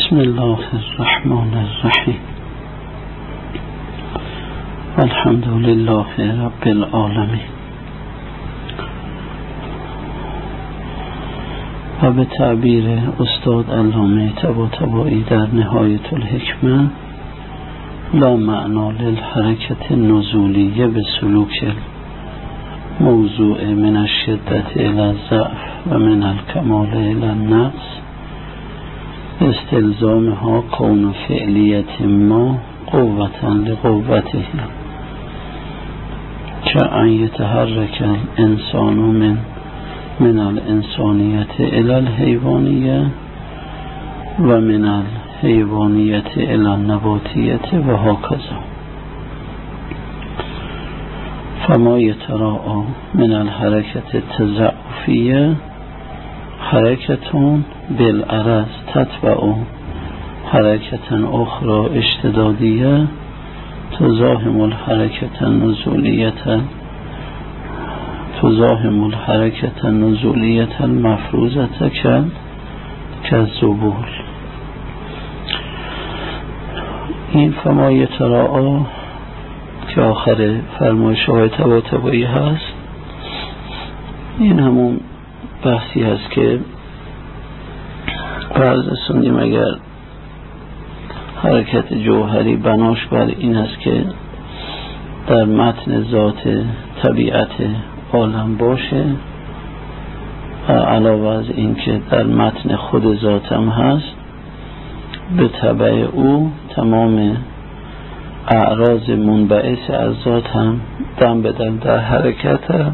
بسم الله الرحمن الرحیم الحمد لله رب العالمین و به تعبیر استاد علامه طباطبایی در نهایت الحکمه لا معنا للحرکت النزولیه به سلوک موضوع من الشدت الى الضعف و من الکمال الى النقص استلزامها کون فعلیت ما قوتا لقوته که ان یتحرک الانسان من الانسانیت الى الحیوانیه و من الحیوانیت الى النباتیت و هکذا. فما یتراءا من الحرکت التضعفیه حرکتون بالعرض تتبع حرکت اخرى اشتدادیه تزاحم الحرکت النزولیت المفروضه کالذبول. این فما یتراءا که آخر فرمایش های طباطبایی هست، این همون بحثی هست که رسوندیم. اگر حرکت جوهری بناش بر این است که در متن ذات طبیعت عالم باشه و علاوه از این که در متن خود ذاتم هست، به تبع او تمام اعراض منبعث از ذات هم دم بدم در حرکت هم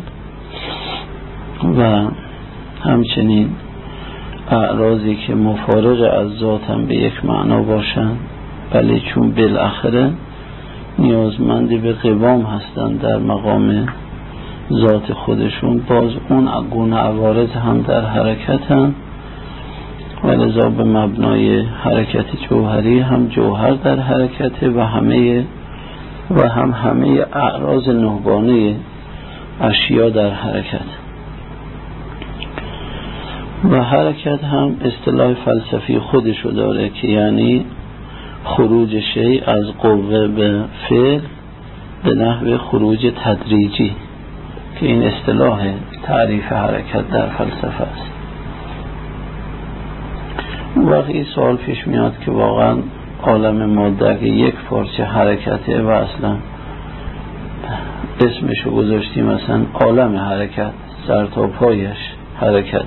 و همچنین اعراضی که مفارق از ذات هم به یک معنا باشن، ولی چون بالاخره نیازمند به قوام هستند در مقام ذات خودشون، باز اون گونه عوارض هم در حرکت هم و لذا به مبنای حرکت جوهری هم جوهر در حرکت و همه اعراض نهبانه اشیا در حرکت. و حرکت هم اصطلاح فلسفی خودشو داره که یعنی خروج شیء از قوه به فعل به نحو خروج تدریجی، که این اصطلاح تعریف حرکت در فلسفه است. وقتی این سوال پیش میاد که واقعا عالم ماده که یک پارچه حرکته و اصلا اسمشو گذاشتیم مثلا عالم حرکت، سر تا پایش حرکت،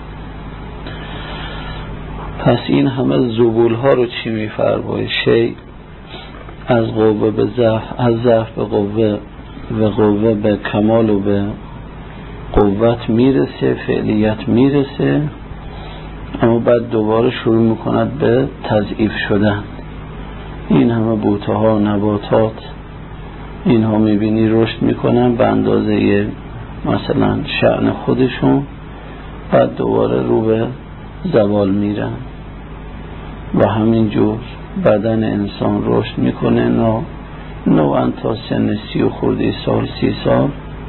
پس این همه زبول ها رو چی میفرماید؟ شیء از قوه به ضعف، از ضعف به قوه و قوه به کمال و به قوت میرسه، فعلیت میرسه، اما بعد دوباره شروع میکند به تضعیف شدن. این همه بوته ها، نباتات، اینها میبینی رشد میکنن به اندازه مثلا شأن خودشون، بعد دوباره رو به زوال میرن. و همینجور بدن انسان رشد میکنه نوعا تا سن 30 خورده سال، 30 سال،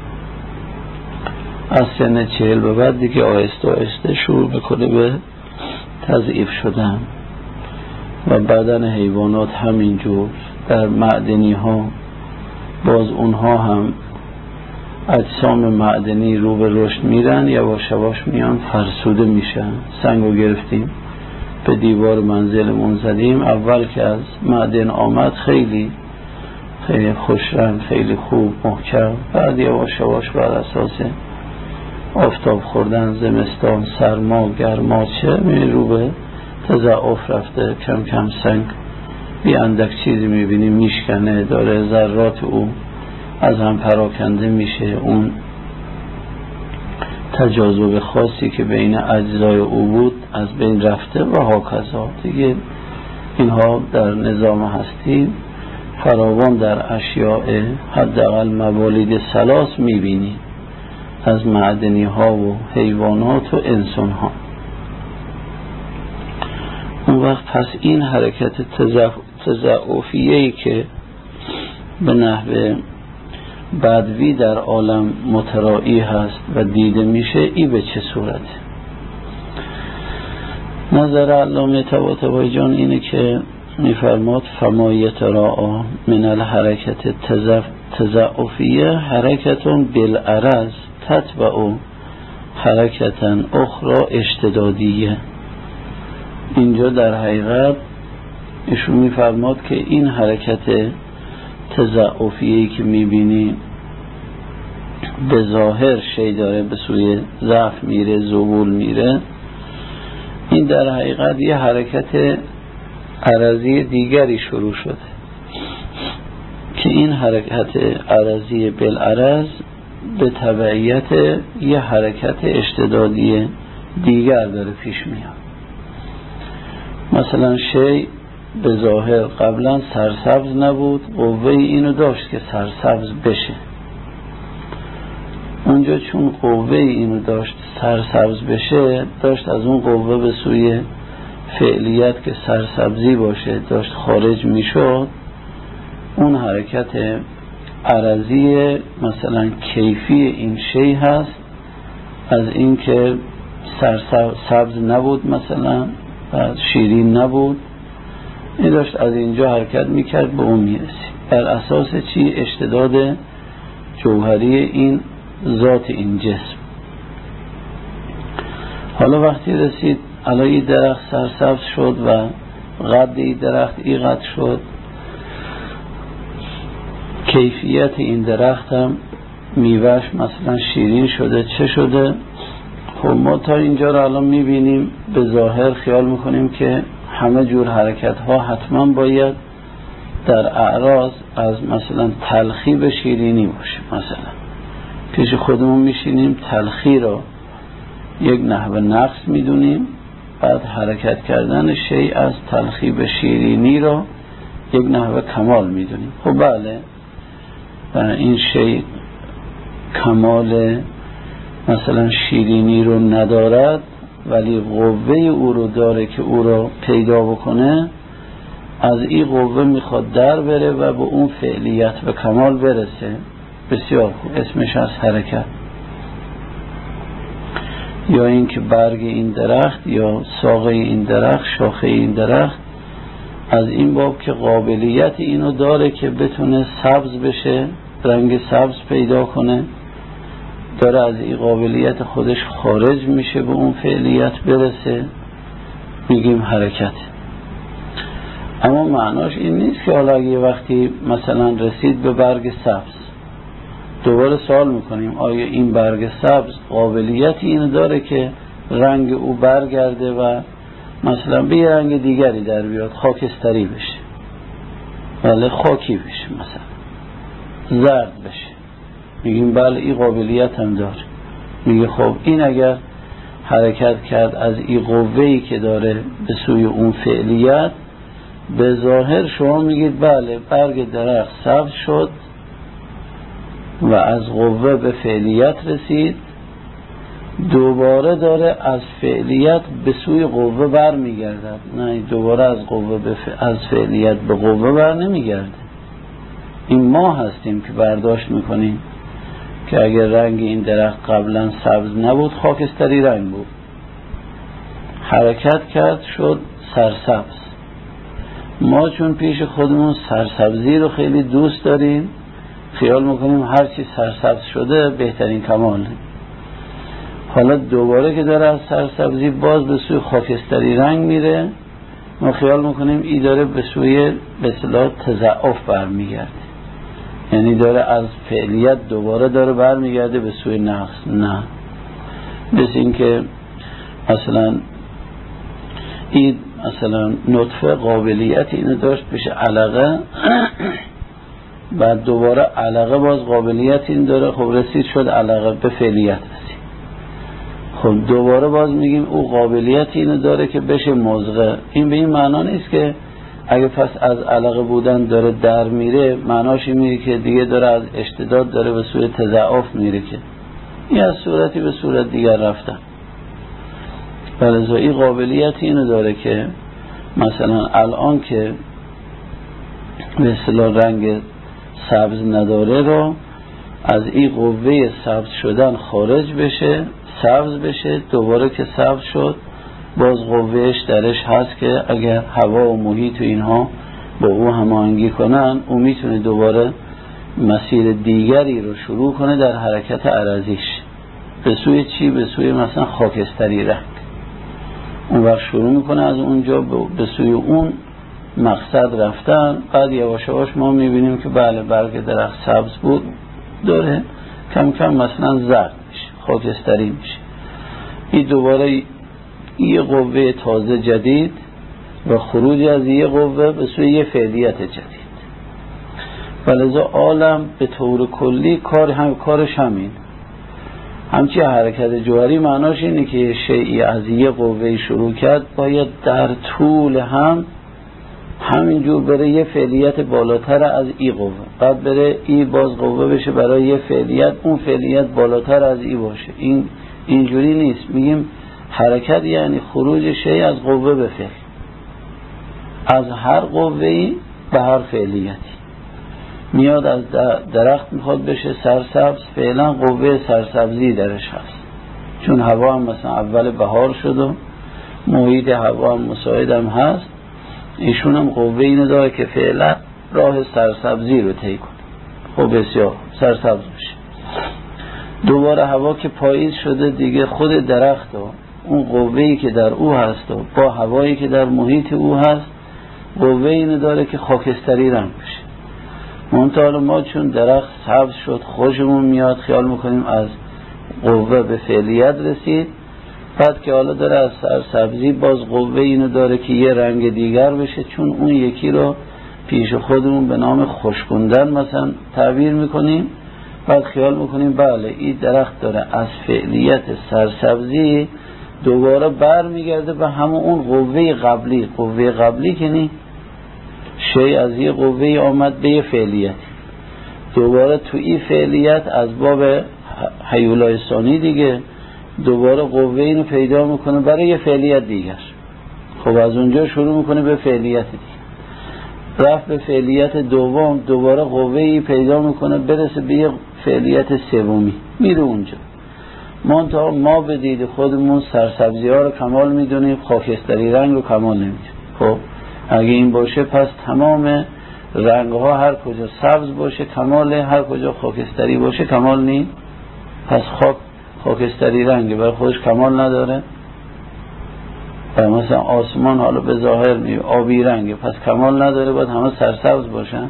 از سن 40 به بعد دیگه آهسته آهسته شروع میکنه به تضعیف شدن. و بدن حیوانات همینجور، در معدنی ها باز اونها هم اجسام معدنی رو به رشد میرن، یواش یواش میان فرسوده میشن. سنگو گرفتیم به دیوار منزلمون زدیم، اول که از معدن آمد خیلی خیلی خوش رنگ، خیلی خوب محکم، بعد یواش یواش بر اساس آفتاب خوردن، زمستان، سرما، گرما چه رو به تضاعف رفته. کم کم سنگ بی اندک چیزی میبینیم میشکنه، داره ذرات او از هم پراکنده میشه، اون تجاذب خاصی که بین اجزای او بود از بین رفته و هاکذا. دیگه اینها در نظام هستی فراوان در اشیاء حداقل موالید ثلاث میبینی، از معدنی ها و حیوانات و انسان ها. اون وقت پس این حرکت تضعفیه‌ای که به نحو بدوی در عالم مترائی هست و دیده میشه، ای به چه صورته؟ نظر علامه طباطبایی جان اینه که میفرماد فمایت راعا من الحرکت تضعفیه حرکتون بالعرض تتبع حرکتا اخرى اشتدادیه. اینجا در حقیقت ایشون میفرماد که این حرکت تضعفیه‌ای که میبینی به ظاهر شی داره به سوی ضعف میره، ذبول میره، این در حقیقت یه حرکت عرضی دیگری شروع شده که این حرکت عرضی بالعرض به تبعیت یه حرکت اشتدادی دیگر داره پیش میاد. مثلا شی به ظاهر قبلا سرسبز نبود، قوه اینو داشت که سرسبز بشه. اونجا چون قوه اینو داشت سرسبز بشه، داشت از اون قوه به سوی فعلیت که سرسبزی باشه داشت خارج میشد. اون حرکت عرضی مثلا کیفی این شی هست، از این که سرسبز نبود مثلا و شیرین نبود، این داشت از اینجا حرکت میکرد به اون میرسید. بر اساس چی؟ اشتداد جوهری این ذات این جسم. حالا وقتی رسید علای درخت سرسبز شد و قد این درخت ای قد شد، کیفیت این درخت هم میوهش مثلا شیرین شده، چه شده؟ خب ما تا اینجا رو الان میبینیم، به ظاهر خیال میکنیم که همه جور حرکت ها حتما باید در اعراض از مثلا تلخی به شیرینی باشه. مثلا پیش خودمون میشینیم تلخی رو یک نحو نقص میدونیم، بعد حرکت کردن شی از تلخی به شیرینی رو یک نحو کمال میدونیم. خب بله، این شی کمال مثلا شیرینی رو ندارد، ولی قوه او رو داره که او رو پیدا بکنه. از این قوه میخواد در بره و به اون فعلیت به کمال برسه. بسیار خوب، اسمش از حرکت. یا این که برگ این درخت یا ساقه این درخت، شاخه این درخت، از این باب که قابلیت اینو داره که بتونه سبز بشه، رنگ سبز پیدا کنه، داره از این قابلیت خودش خارج میشه به اون فعلیت برسه، میگیم حرکت. اما معناش این نیست که حالا اگه وقتی مثلا رسید به برگ سبز، دوباره سوال میکنیم آیا این برگ سبز قابلیتی اینو داره که رنگ او برگرده و مثلا به یه رنگ دیگری در بیاد، خاکستری بشه، بله خاکی بشه، مثلا زرد بشه؟ میگیم بله این قابلیت هم داره. میگه خب این اگر حرکت کرد از این قوه‌ای که داره به سوی اون فعلیت، به ظاهر شما میگید بله برگ درخت سبز شد و از قوه به فعلیت رسید، دوباره داره از فعلیت به سوی قوه بر میگردد. نه، دوباره از قوه از فعلیت به قوه بر نمیگرده. این ما هستیم که برداشت میکنیم که اگر رنگ این درخت قبلا سبز نبود، خاکستری رنگ بود، حرکت کرد شد سرسبز. ما چون پیش خودمون سرسبزی رو خیلی دوست داریم، خیال میکنیم هرچی سرسبز شده بهترین کماله. حالا دوباره که داره از سرسبزی باز به سوی خاکستری رنگ میره، ما خیال میکنیم ای داره به سوی به اصطلاح تضعف برمیگرده، یعنی داره از فعلیت دوباره داره برمیگرده به سوی نقص. نه، مثل این که مثلا این مثلا نطفه قابلیت اینو داشت بشه علقه، بعد دوباره علقه باز قابلیت این داره، خب رسید شد علقه به فعلیت رسید، خب دوباره باز میگیم او قابلیت اینو داره که بشه مضغه. این به این معنا نیست که اگه پس از علقه بودن داره در میره، معناش این میره که دیگه داره از اشتداد داره به سوی تضعف میره، که این از صورتی به صورت دیگر رفتن. ولی این قابلیت اینو داره که مثلا الان که به اصطلاح رنگ سبز نداره رو از این قوه سبز شدن خارج بشه، سبز بشه، دوباره که سبز شد باز قوهش درش هست که اگر هوا و محیط و اینها با او هماهنگی کنن، او میتونه دوباره مسیر دیگری رو شروع کنه در حرکت عرضیش. به سوی چی؟ به سوی مثلا خاکستری رنگ. اون وقت شروع میکنه از اونجا به سوی اون مقصد رفتن. بعد یواش یواش ما میبینیم که بله برگ درخت سبز بود، داره کم کم مثلا زرد میشه، خاکستری میشه. این دوباره یه قوه تازه جدید و خروج از یه قوه به سوی یه فعلیت جدید. ولذا عالم به طور کلی کارش همین. همچی حرکت جوهری معناش اینه که شیئی از یه قوه شروع کرد باید در طول همینجور بره یه فعلیت بالاتر از ای قوه، بعد بره ای باز قوه بشه برای یه فعلیت، اون فعلیت بالاتر از ای باشه. اینجوری نیست. میگیم حرکت یعنی خروج شیء از قوه به فعل، از هر قوه‌ای به هر فعلیتی. میاد از درخت میخواد بشه سرسبز، فعلا قوه سرسبزی درش هست، چون هوا هم مثلا اول بهار شد و محیط هوا هم مساعد هم هست. ایشون هم قوه اینو داره که فعلا راه سرسبزی رو طی کنه. خب بسیار سرسبز بشه. دوباره هوا که پاییز شده دیگه، خود درخت و اون قوه‌ای که در او هست و با هوایی که در محیط او هست، قوه اینو داره که خاکستری رنگ بشه. منتها ما چون درخت سبز شد خوشمون میاد، خیال میکنیم از قوه به فعلیت رسید. بعد که حالا داره از سرسبزی باز قوه اینو داره که یه رنگ دیگر بشه، چون اون یکی رو پیش خودمون به نام خشکوندن مثلا تعبیر میکنیم. بعد خیال میکنیم بله این درخت داره از فعلیت سرسبزی دوباره بر میگرده به همون اون قوه قبلی. قوه قبلی که نی شیء از یه قوه آمد به یه فعلیت، دوباره تو این فعلیت از باب هیولای ثانی دیگه دوباره قوه اینو پیدا میکنه برای یه فعلیت دیگر. خب از اونجا شروع میکنه به فعلیت دیگر، رفت به فعلیت دوم، دوباره قوه ای پیدا میکنه برسه به یه فعلیت سومی، میره اونجا. منتها ما به دید خودمون سرسبزی ها رو کمال میدونیم، خاکستری رنگ رو کمال نمیدونیم. خب اگه این باشه پس تمام رنگ ها هر کجا سبز باشه کماله، هر کجا خاکستری باشه کمال نیم. پس خاکستری رنگ برای خودش کمال نداره. و مثلا آسمان حالا به ظاهر آبی رنگه، پس کمال نداره، باید همه سرسبز باشن.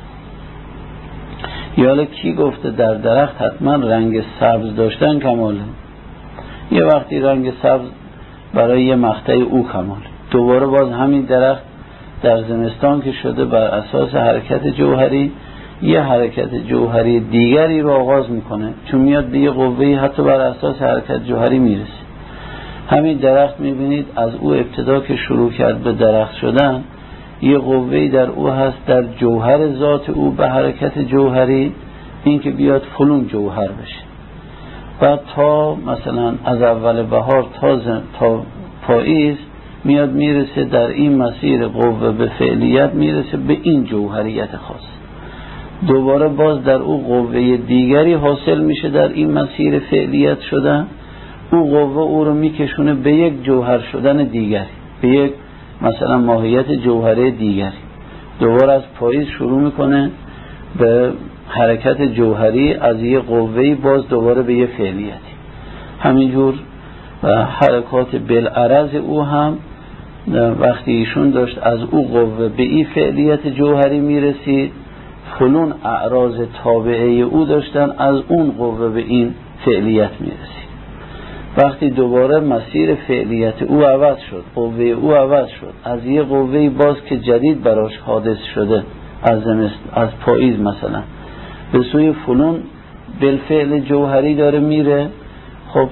یا کی گفته در درخت حتما رنگ سبز داشتن کماله؟ یه وقتی رنگ سبز برای یه مقطع او کماله. دوباره باز همین درخت در زمستان که شده بر اساس حرکت جوهری یه حرکت جوهری دیگری رو آغاز میکنه، چون میاد به یه قوهی حتی بر اساس حرکت جوهری میرسه. همین درخت میبینید از او ابتدا که شروع کرد به درخت شدن، یه قوهی در او هست در جوهر ذات او به حرکت جوهری، این که بیاد فلون جوهر بشه. بعد تا مثلا از اول بهار تا پاییز میاد میرسه در این مسیر قوه به فعلیت، میرسه به این جوهریت خاص. دوباره باز در او قوه دیگری حاصل میشه در این مسیر فعلیت شدن، او قوه او رو میکشونه به یک جوهر شدن دیگری، به یک مثلا ماهیت جوهره دیگری. دوباره از پاییز شروع میکنه به حرکت جوهری از یک قوهی باز دوباره به یک فعلیتی. همینجور حرکات بالعرض او هم وقتی ایشون داشت از او قوه به این فعلیت جوهری میرسید، فلون اعراض تابعه او داشتن از اون قوه به این فعلیت میرسید. وقتی دوباره مسیر فعلیت او عوض شد، قوه او عوض شد، از یه قوه باز که جدید براش حادث شده از پاییز مثلا به سوی فلون بالفعل جوهری داره میره. خب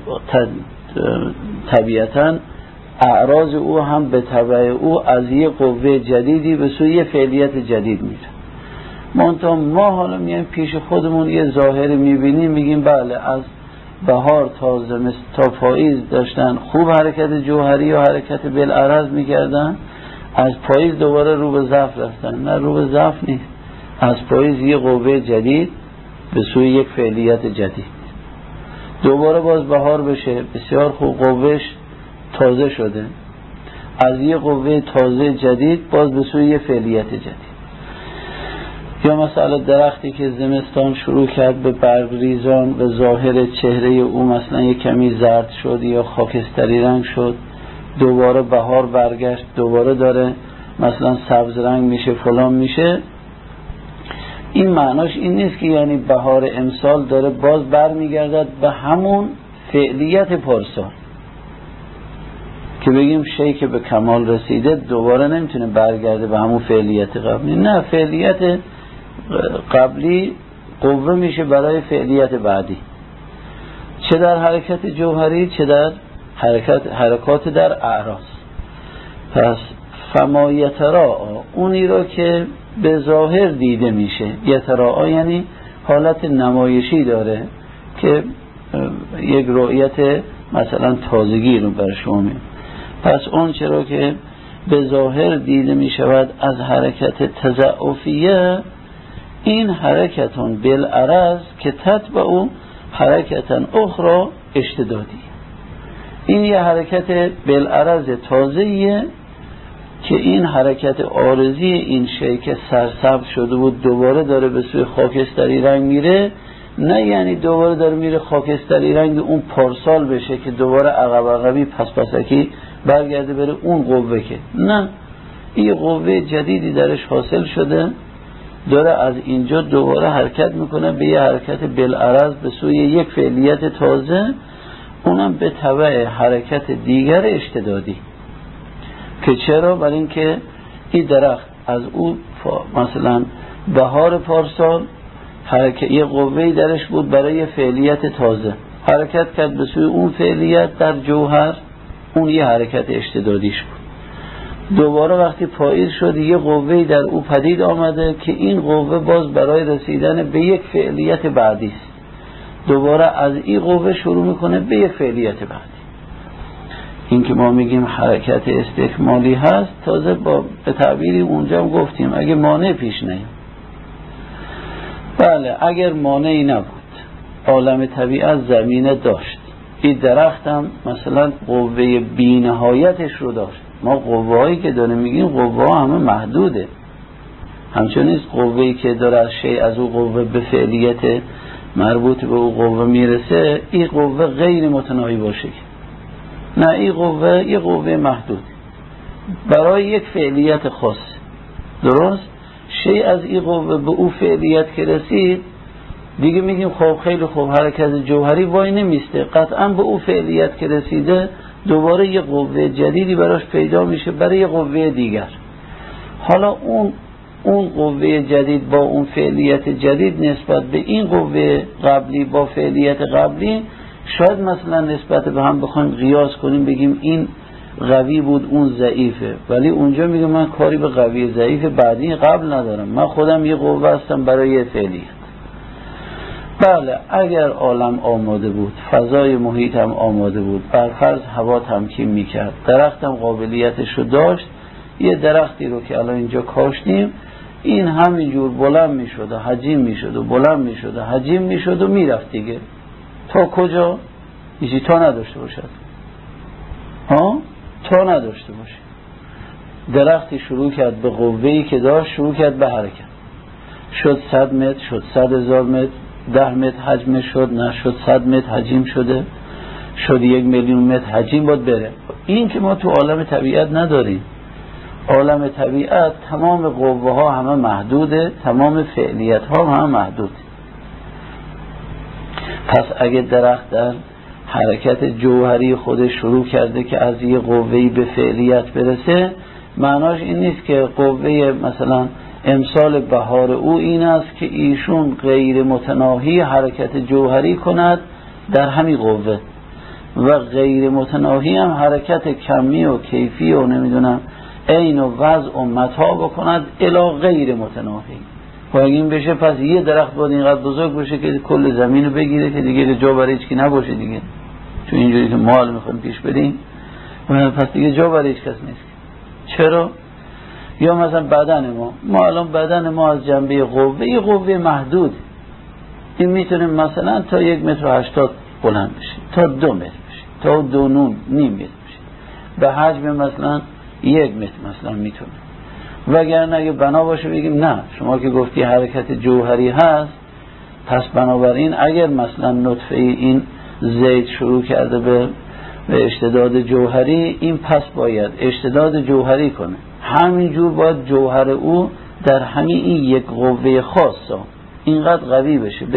طبیعتاً اعراض او هم به تبع او از یه قوه جدیدی به سوی یه فعلیت جدید میره. منتها ما حالا میایم پیش خودمون یه ظاهر میبینیم، میگیم بله از بهار تا پاییز داشتن خوب حرکت جوهری یا حرکت بالعرض میکردن، از پاییز دوباره رو به ضعف رفتن. نه، رو به ضعف نیست، از پاییز یه قوه جدید به سوی یک فعلیت جدید. دوباره باز بهار بشه، بسیار خوب، قوهش تازه شده، از یه قوه تازه جدید باز به سوی یه فعلیت جدید. یا مثلا درختی که زمستان شروع کرد به برگ ریزان و ظاهر چهره او مثلا یه کمی زرد شد یا خاکستری رنگ شد، دوباره بهار برگشت، دوباره داره مثلا سبز رنگ میشه، فلان میشه. این معناش این نیست که یعنی بهار امسال داره باز برمیگردد به همون فعلیت پارسال، که بگیم شی که به کمال رسیده دوباره نمیتونه برگرده به همون فعلیت قبلی. نه، فعلیت قبلی قوه میشه برای فعلیت بعدی، چه در حرکت جوهری چه در حرکات در اعراض. پس فما یتراء، اونی را که به ظاهر دیده میشه، یتراء یعنی حالت نمایشی داره که یک رؤیت مثلا تازگی رو بر شما میاد. پس اون چرا که به ظاهر دیده می شود از حرکت تضعفیه، این حرکتون بالعرض که تتبع حرکتن اخرى اشتدادی، این یه حرکت بالعرض تازهیه که این حرکت عارضی این شی که سرسبز شده بود دوباره داره به سوی خاکستری رنگ میره. نه یعنی دوباره داره میره خاکستری رنگ اون پارسال بشه که دوباره عقبی پسکی برگرده بره اون قوه، که نه، این قوه جدیدی درش حاصل شده، داره از اینجا دوباره حرکت میکنه به یه حرکت بالعرض به سوی یک فعلیت تازه، اونم به تبع حرکت دیگر اشتدادی. که چرا؟ برای اینکه این درخت از او مثلا بهار پارسال یه قوهی درش بود برای فعلیت تازه، حرکت کرد به سوی اون فعلیت در جوهر، اون یه حرکت اشتدادیش بود. دوباره وقتی پاییز شد یه قوهی در او پدید آمده که این قوه باز برای رسیدن به یک فعلیت بعدی است، دوباره از این قوه شروع میکنه به یک فعلیت بعدی. این که ما میگیم حرکت استکمالی هست، تازه به تعبیری اونجا هم گفتیم اگه مانع پیش نیاد. بله، اگر مانعی نبود، عالم طبیعت زمینه داشت، این درخت هم مثلا قوه بی‌نهایتش رو داشت. ما قوه هایی که داره میگیم قوه ها همه محدوده، همچون نیست قوهی که داره از شی از او قوه به فعلیت مربوط به او قوه میرسه این قوه غیر متناهی باشه. نه، این قوه یه قوه محدود برای یک فعلیت خاص. درست؟ شی از این قوه به او فعلیت که رسید دیگه میگیم خب خیلی خوب، حرکت جوهری وای نمیسته، قطعا به او فعلیت که رسیده دوباره یه قوه جدیدی براش پیدا میشه برای یه قوه دیگر. حالا اون قوه جدید با اون فعلیت جدید نسبت به این قوه قبلی با فعلیت قبلی شاید مثلا نسبت به هم بخوایم قیاس کنیم بگیم این قوی بود اون ضعیفه، ولی اونجا میگه من کاری به قوی ضعیف بعدی قبل ندارم، من خودم یه قوه هستم برای یه فعلیت. بله، اگر عالم آماده بود، فضای محیط هم آماده بود، برفرض هوا تمکین میکرد، درخت هم قابلیتش رو داشت، یه درختی رو که الان اینجا کاشتیم این همینجور بلند میشد و حجیم میشد و بلند میشد و حجیم میشد و میرفت دیگه تا کجا؟ هیچی تا نداشته باشد، تا نداشته باشه. درختی شروع کرد به قوهی که داشت، شروع کرد به حرکت، شد 100 متر، شد 100,000 متر، 10 متر حجم شد، نه شد 100 متر حجم شده، شد 1,000,000 متر حجم باید بره. این که ما تو عالم طبیعت نداریم. عالم طبیعت تمام قوه ها همه محدوده، تمام فعلیت ها همه محدوده. پس اگه درخت در حرکت جوهری خودش شروع کرده که از یه قوهی به فعلیت برسه، معناش این نیست که قوه مثلا امسال بهار او این است که ایشون غیر متناهی حرکت جوهری کند در همین قوه و غیر متناهی هم حرکت کمی و کیفی و نمیدونم عین و وضع و متاع بکند الی غیر متناهی. و اگه این بشه پس یه درخت باید اینقدر بزرگ باشه که کل زمین رو بگیره که دیگه جا برای هیچ کی نباشه دیگه، چون اینجوری که مال میخوایم پیش بریم پس دیگه جا برای هیچ کس نیست. چرا؟ یا مثلا بدن ما الان بدن ما از جنبه قوه یه قوه محدود، این میتونه مثلا تا 1,80 متر بلند بشه، تا 2 متر بشه، تا 2,5 متر بشه، به حجم مثلا 1 متر مثلا میتونه، وگرنه اگه بنا باشه بگیم نه شما که گفتی حرکت جوهری هست، پس بنابراین اگر مثلا نطفه این زید شروع کرده به اشتداد جوهری، این پس باید اشتداد جوهری کنه، همینجور باید جوهر او در همین این یک قوه خاصه اینقدر قوی بشه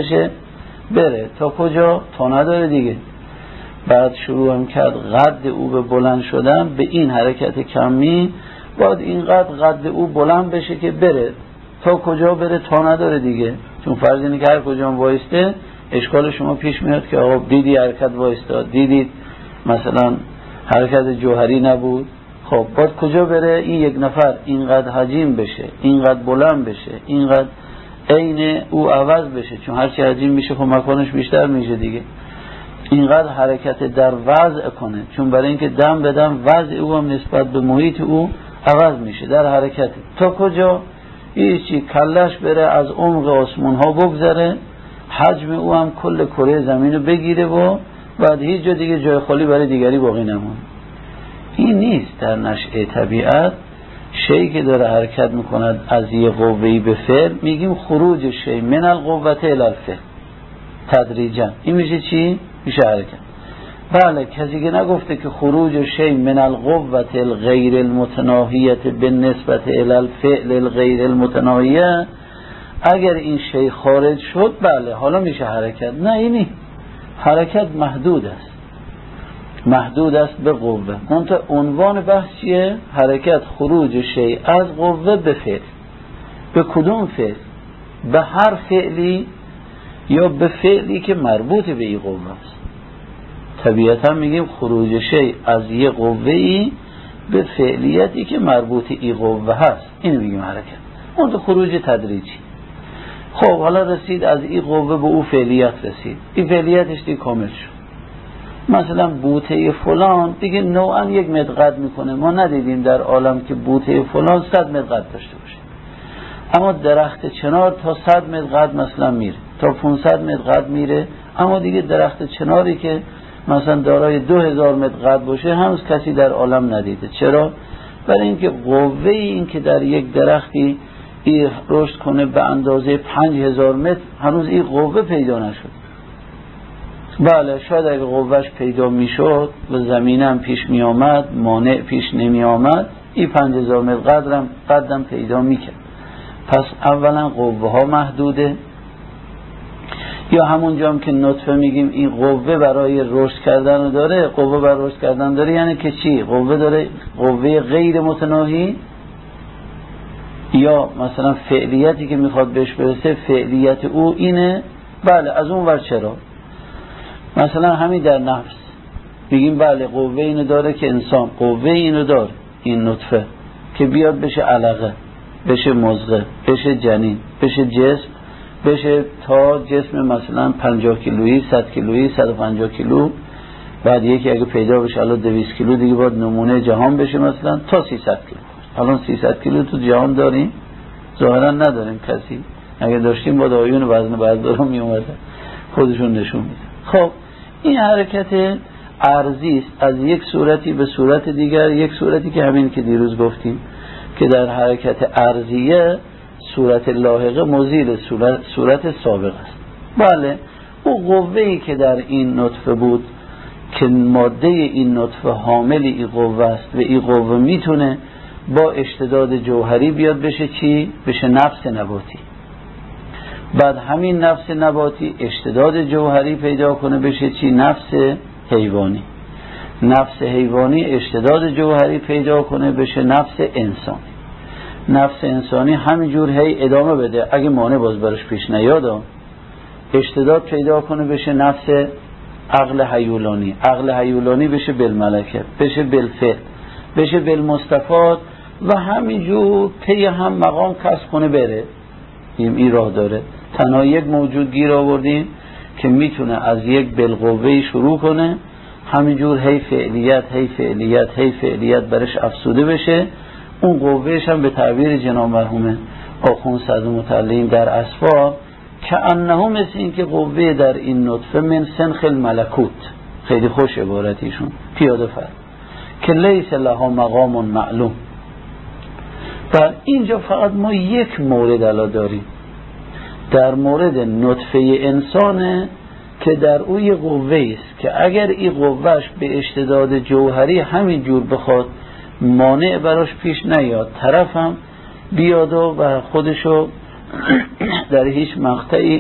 بره تا کجا؟ تا نداره دیگه. بعد شروع هم کرد قد او به بلند شدن، به این حرکت کمی باید اینقدر قد او بلند بشه که بره تا کجا؟ بره تا نداره دیگه. چون فرض اینه که هر کجا هم وایسته اشکال شما پیش میاد که آقا دیدی حرکت وایستاد، دیدید مثلا حرکت جوهری نبود، خب باید کجا بره؟ این یک نفر اینقدر حجیم بشه، اینقدر بلند بشه، اینقدر عین او عوض بشه، چون هرچی حجیم میشه خب مکانش بیشتر میشه دیگه، اینقدر حرکت در وضع کنه، چون برای اینکه دم به دم وضع او هم نسبت به محیط او عوض میشه در حرکت. تا کجا؟ هیچی، کلش بره از عمق آسمون ها بگذره، حجم او هم کل کره زمین رو بگیره و بعد هیچ جا دیگه جای خالی برای دیگری باقی نمونه. این نیست در نشأه طبیعت. شیء که داره حرکت میکند از یه قوه‌ای به فعل، میگیم خروج شیء من القوة الی الفعل تدریجا. این میشه چی؟ میشه حرکت. بله، کسی که نگفته که خروج شیء من القوة الغیر المتناهیه بالنسبه الی الفعل الغیر المتناهیه، اگر این شیء خارج شد بله حالا میشه حرکت. نه، اینی حرکت محدود است، محدود است به قوه. منتها عنوان بحث چیه؟ حرکت خروج شیء از قوه به فعل. به کدوم فعل؟ به هر فعلی یا به فعلی که مربوط به این قوه است. طبیعتا میگیم خروج شیء از یه قوه‌ای به فعلیتی که مربوط این قوه هست، این میگیم حرکت. منتها خروج تدریجی. خب حالا رسید از این قوه به او فعلیت رسید، این فعلیتش دیگه کامل شد. مثلا بوته فلان دیگه نوعا 1 متر قد میکنه، ما ندیدیم در عالم که بوته فلان 100 متر قد داشته باشه، اما درخت چنار تا 100 متر قد مثلا میره، تا 500 متر قد میره، اما دیگه درخت چناری که مثلا دارای 2000 متر قد باشه هنوز کسی در عالم ندیده. چرا؟ برای اینکه قوه این که در یک درختی رشد کنه به اندازه 5000 متر هنوز این قوه پیدا نشد. بله، شاید اگه قوهش پیدا میشد و زمینم پیش می آمد، مانع پیش نمی آمد، این 5000 متر قدم پیدا میکرد. پس اولا قوه ها محدوده، یا همونجا هم که نطفه میگیم این قوه برای رشد کردن داره، قوه برای رشد کردن داره یعنی که چی؟ قوه داره، قوه غیر متناهی، یا مثلا فعلیتی که میخواد بهش برسه فعلیت او اینه. بله، از اون ور چرا؟ مثلا همین در نفس میگیم بله قوه اینو داره که انسان قوه اینو داره، این نطفه که بیاد بشه علقه، بشه مضغه، بشه جنین، بشه جسم، بشه تا جسم مثلا 50 کیلویی، 100 کیلویی، 150 کیلو، بعد یکی اگه پیدا بشه الان 200 کیلو دیگه باید نمونه جهان بشه مثلا تا 300 کیلو. الان 300 کیلو تو جهان داریم؟ ظاهرا نداریم. کسی اگه داشتیم با آیون وزن بردارا می اومدن خودشون نشون میده. خب این حرکت ارضی است از یک صورتی به صورت دیگر، یک صورتی که همین که دیروز گفتیم که در حرکت ارضیه صورت لاحقه مزیل صورت سابق است. بله، او قوه‌ای که در این نطفه بود که ماده این نطفه حامل این قوه است و این قوه میتونه با اشتداد جوهری بیاد بشه چی؟ بشه نفس نباتی. بعد همین نفس نباتی اشتداد جوهری پیدا کنه بشه چی؟ نفس حیوانی. نفس حیوانی اشتداد جوهری پیدا کنه بشه نفس انسانی. نفس انسانی همینجور هی ادامه بده، اگه مانع باز برش پیش نیاد اشتداد پیدا کنه بشه نفس عقل حیولانی. عقل حیولانی بشه بالملکه، بشه بالفعل، بشه بالمستفاد و همینجور پی هم مقام کسب کنه بره. این راه داره. تنها یک موجود گیر آوردیم که میتونه از یک بالقوه شروع کنه، همینجور هی فعلیت هی فعلیت هی فعلیت برش افسوده بشه. اون قوهش هم به تعبیر جناب مرحوم آخوند صدر متعلیم در اسباب که انه مثل این که قوه در این نطفه من سنخ الملکوت، خیلی خوش عبارتیشون، پیاده فرد، که لیس لها مقام معلوم. در اینجا فقط ما یک مورد الان داریم در مورد نطفه انسانه که در او یه قوه است که اگر این قوهش به اشتداد جوهری همین جور بخواد مانع براش پیش نیاد، طرفم بیاد و خودشو در هیچ مقطعی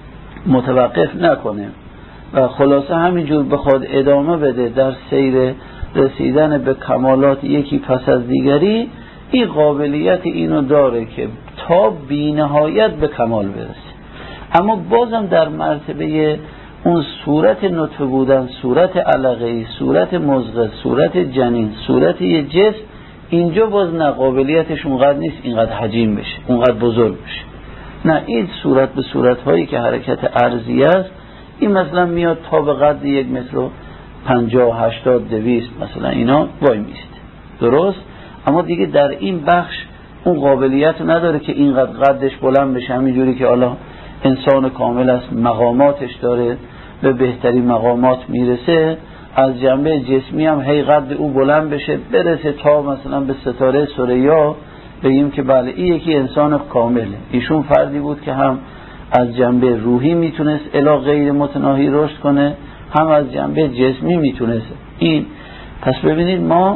متوقف نکنه و خلاصه همین جور بخواد ادامه بده در سیر رسیدن به کمالات یکی پس از دیگری، این قابلیت اینو داره که تا بی‌نهایت به کمال برسه. اما بازم در مرتبه اون صورت نطفه بودن، صورت علقه‌ای، صورت مضغه، صورت جنین، صورت یه جسم، اینجا باز نه قابلیتش اونقدر نیست اینقدر حجیم بشه، اونقدر بزرگ بشه. نه، این صورت به صورت‌هایی که حرکت ارضی است، این مثلا میاد تا به قد 1 متر 50 80 200 مثلا اینا وای میسته، درست؟ اما دیگه در این بخش اون قابلیت نداره که اینقدر قدش بلند بشه، همینجوری که حالا انسان کامل است، مقاماتش داره، به بهترین مقامات میرسه، از جنبه جسمی هم هی قد او بلند بشه برسه تا مثلا به ستاره ثریا، بگیم که بله این یکی انسان کامله. ایشون فردی بود که هم از جنبه روحی میتونست الی غیر متناهی رشد کنه، هم از جنبه جسمی میتونست این. پس ببینید ما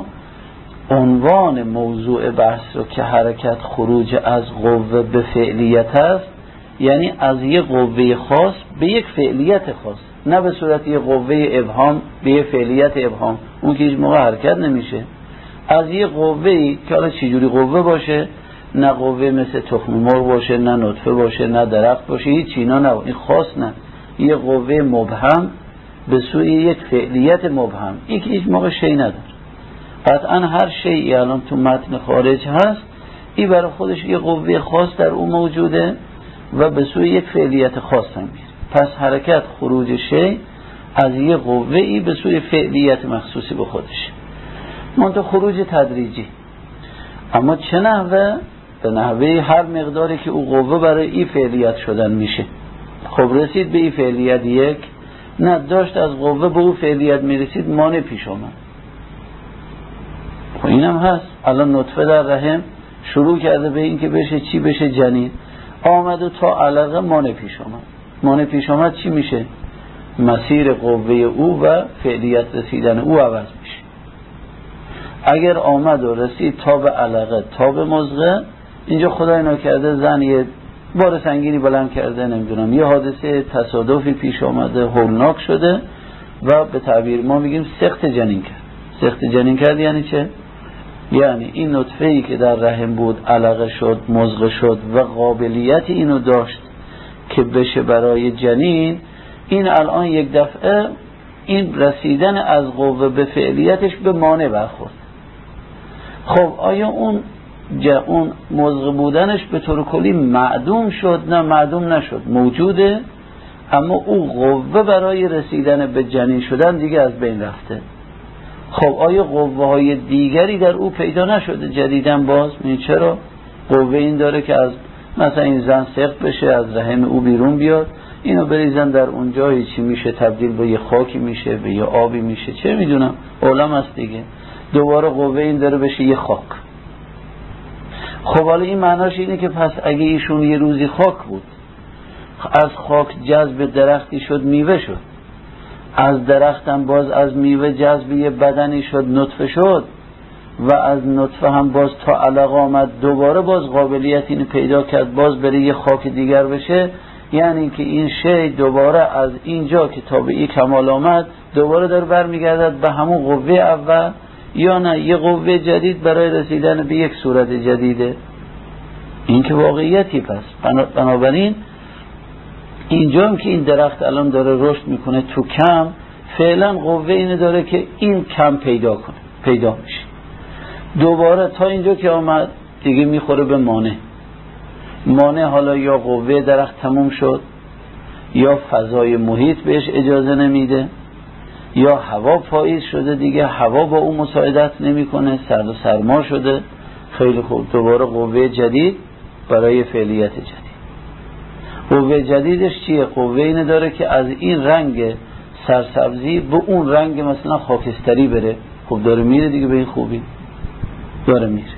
عنوان موضوع بحث رو که حرکت خروج از قوه به فعلیت است، یعنی از یک قوه خاص به یک فعلیت خاص، نه به صورت یک قوه ابهام به یک فعلیت ابهام، اون که هیچ موقع حرکت نمیشه. از یک قوه‌ای که حالا چجوری قوه باشه، نه قوه مثل تخم مرغ باشه، نه نطفه باشه، نه درخت باشه، هیچ اینا نه، این خاص نه، یک قوه مبهم به سوی یک فعلیت مبهم، این که هیچ موقع شی نداره. قطعا هر شیئی الان تو متن خارج هست، این برای خودش یک قوه خاص در اون موجوده و به سوی یک فعلیت خاص هم میره. پس حرکت خروج شی از یک قوه‌ای به سوی فعلیت مخصوصی به خودش، منتها خروج تدریجی. اما چه نحوه؟ به نحوه هر مقداری که او قوه برای این فعلیت شدن میشه. خب رسید به این فعلیت یک، نه داشت از قوه به او فعلیت میرسید مانع پیش آمد. خب اینم هست. الان نطفه در رحم شروع کرده به این که بشه چی؟ بشه جنین، آمد و تا علقه مانع پیش آمد. مانع پیش آمد چی میشه؟ مسیر قوه او و فعلیت رسیدن او عوض میشه. اگر آمد و رسید تا به علقه تا به مضغه، اینجا خدای ناکرده زن یه بار سنگینی بلند کرده، نمیدونم یه حادثه تصادفی پیش آمده، هولناک شده و به تعبیر ما میگیم سخت جنین کرد. سخت جنین کرد یعنی چه؟ یعنی این نطفه‌ای که در رحم بود علقه شد، مضغه شد و قابلیت اینو داشت که بشه برای جنین، این الان یک دفعه این رسیدن از قوه به فعلیتش به مانع برخورد. خب آیا اون مضغه بودنش به طور کلی معدوم شد؟ نه، معدوم نشد، موجوده، اما او قوه برای رسیدن به جنین شدن دیگه از بین رفته. خب آیا قوه های دیگری در او پیدا نشده جدیدن؟ باز چرا؟ قوه این داره که از مثلا این زن سخت بشه، از رحم او بیرون بیاد، اینو بریزن در اونجا، چی میشه؟ تبدیل به یه خاکی میشه، به یه آبی میشه، چه میدونم، عالم است دیگه. دوباره قوه این داره بشه یه خاک. خب حالا این معناش اینه که پس اگه ایشون یه روزی خاک بود، از خاک جذب درختی شد، میوه شد، از درختم باز از میوه جذب یه بدنی شد، نطفه شد، و از نطفه هم باز تا علقه آمد، دوباره باز قابلیت اینو پیدا کرد باز بره یه خاک دیگر بشه، یعنی که این شی دوباره از اینجا که تا به این کمال آمد دوباره داره برمیگردد به همون قوه اول، یا نه یه قوه جدید برای رسیدن به یک صورت جدیده. این که واقعیتی. پس بنابراین اینجا هم که این درخت الان داره رشد میکنه تو کم، فعلا قوه اینه داره که این کم پیدا میشه، دوباره تا اینجا که آمد دیگه میخوره به مانع. حالا یا قوه درخت تموم شد، یا فضای محیط بهش اجازه نمیده، یا هوا پاییز شده دیگه، هوا با اون مساعدت نمیکنه، سرد و سرما شده. خیلی خوب، دوباره قوه جدید برای فعلیت جدید. قوه جدیدش چیه؟ قوه اینه داره که از این رنگ سرسبزی به اون رنگ مثلا خاکستری بره، خب داره میره دیگه به این خوبی داره میره.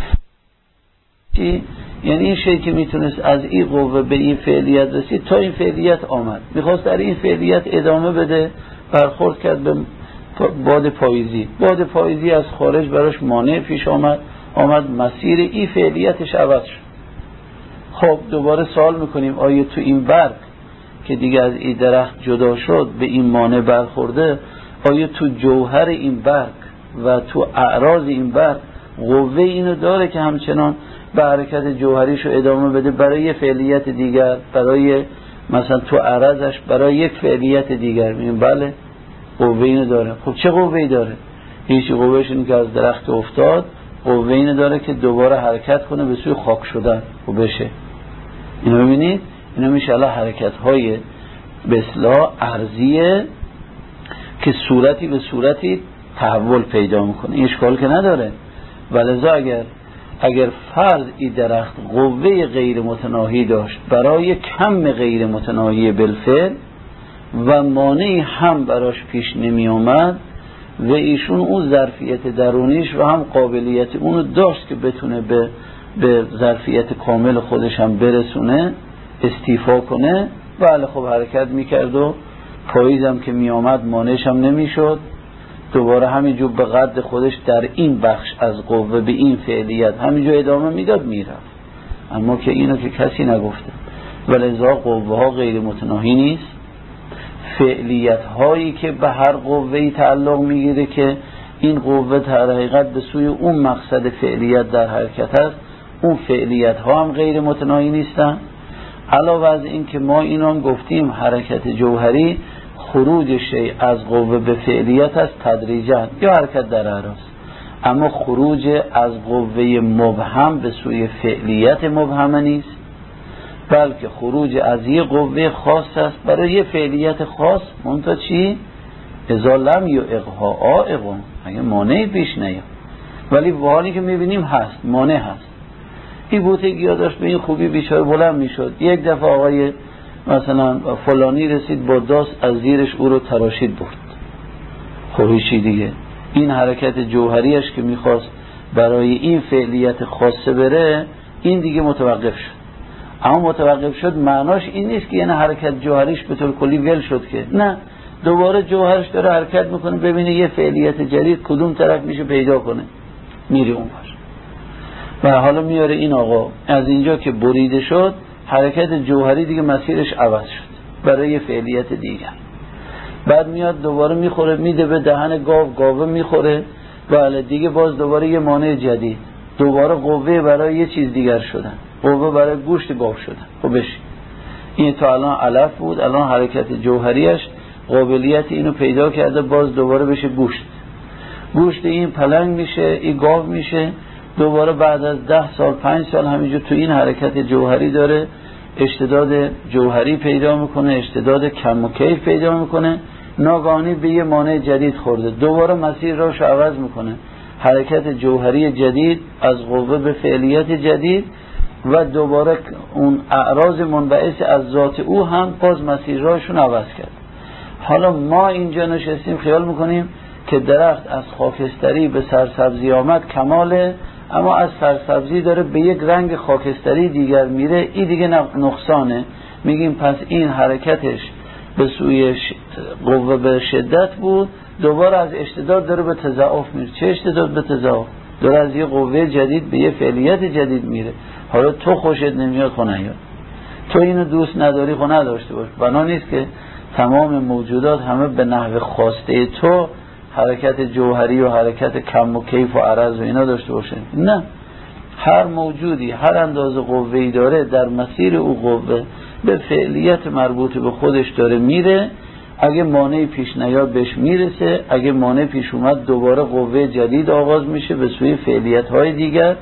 یعنی این شی که میتونست از این قوه به این فعلیت رسید تا این فعلیت آمد، میخواست در این فعلیت ادامه بده، برخورد کرد به باد پاییزی. باد پاییزی از خارج براش مانع پیش آمد مسیر این فعلیتش عوض شد. خب دوباره سوال میکنیم آیا تو این برگ که دیگه از این درخت جدا شد به این مانع برخورده، آیا تو جوهر این برگ و تو اعراض این برگ قوه اینو داره که همچنان به حرکت جوهریشو ادامه بده برای یه فعلیت دیگر، برای مثلا تو عرضش برای یک فعلیت دیگر؟ میگیم بله قوه اینو داره. خب چه قوه‌ای داره؟ هیچ قوهش اینه که از درخت افتاد، قوه اینو داره که دوباره حرکت کنه به سوی خاک شدن و بشه. اینو ببینید، اینا میشه الله حرکت‌های به اصطلاح ارضیه که صورتی به صورتی تحول پیدا میکنه. این اشکال که نداره. ولذا اگر فرض این درخت قوه غیر متناهی داشت برای کم غیر متناهی بالفعل و مانعی هم براش پیش نمی آمد و ایشون اون ظرفیت درونیش و هم قابلیت اونو داشت که بتونه به ظرفیت کامل خودش هم برسونه، استیفا کنه، بله خب حرکت میکرد و پاییزم که می آمد مانعش هم نمی شد، دوباره همینجور به قد خودش در این بخش از قوه به این فعلیت همینجور ادامه میداد میرفت. اما که اینو که کسی نگفته. ولذا قوه ها غیر متناهی نیست. فعلیت هایی که به هر قوهی تعلق میگیره که این قوه در حقیقت به سوی اون مقصد فعلیت در حرکت است، اون فعلیت ها هم غیر متناهی نیستن. علاوه از این که ما اینو گفتیم حرکت جوهری خروج شیء از قوه به فعلیت است تدریجا یا حرکت در اعراض، اما خروج از قوه مبهم به سوی فعلیت مبهمه نیست، بلکه خروج از یه قوه خاص است برای یه فعلیت خاص. منتها چی؟ اذا لم یعقها عائق، اگه مانعی پیش نیاد. ولی حالی که میبینیم هست، مانع هست. این بوتگی ها داشت به این خوبی بیچاره بلند میشد، یک دفعه آقای مثلا فلانی رسید با داست از زیرش او رو تراشید برد. خب چی دیگه؟ این حرکت جوهریش که میخواست برای این فعلیت خاصه بره، این دیگه متوقف شد. اما متوقف شد معناش این نیست که یعنی حرکت جوهریش به طور کلی ول شد که نه، دوباره جوهرش داره حرکت میکنه، ببینه یه فعلیت جدید کدوم طرف میشه پیدا کنه، میره اون و حالا میاره این آقا از اینجا که بریده شد، حرکت جوهری دیگه مسیرش عوض شد برای یه فعلیت دیگر. بعد میاد دوباره میخوره، میده به دهن گاوه میخوره، بله دیگه باز دوباره یه مانع جدید، دوباره قوه برای یه چیز دیگر شدن، قوه برای گوشت گاو شدن. خب بشی این تا الان علف بود، الان حرکت جوهریش قابلیت اینو پیدا کرده باز دوباره بشه گوشت این پلنگ میشه، این گاو میشه. دوباره بعد از 10 سال 5 سال همینجور تو این حرکت جوهری داره اشتداد جوهری پیدا میکنه، اشتداد کم و کیف پیدا میکنه، ناگهانی به یه مانع جدید خورده، دوباره مسیر راش عوض میکنه، حرکت جوهری جدید از قوه به فعلیت جدید و دوباره اون اعراض منبعث از ذات او هم باز مسیر راشون عوض کرد. حالا ما اینجا نشستیم خیال میکنیم که درخت از خاکستری به سرسبزی آمد کماله، اما از سرسبزی داره به یک رنگ خاکستری دیگر میره، این دیگه نقصانه. میگیم پس این حرکتش به سوی قوه به شدت بود، دوباره از اشتداد داره به تضاعف میره. چه اشتداد به تضاعف؟ داره از یه قوه جدید به یه فعلیت جدید میره. حالا تو خوشت نمیاد خو نیاد، تو اینو دوست نداری خو نداشته باش. بنا نیست که تمام موجودات همه به نحو خواسته تو حرکت جوهری و حرکت کم و کیف و عرض و اینا داشته باشه. نه، هر موجودی هر اندازه قوه‌ای داره در مسیر او قوه به فعلیت مربوط به خودش داره میره. اگه مانعی پیش نیاد بهش میرسه، اگه مانع پیش اومد دوباره قوه جدید آغاز میشه به سوی فعلیت های دیگر.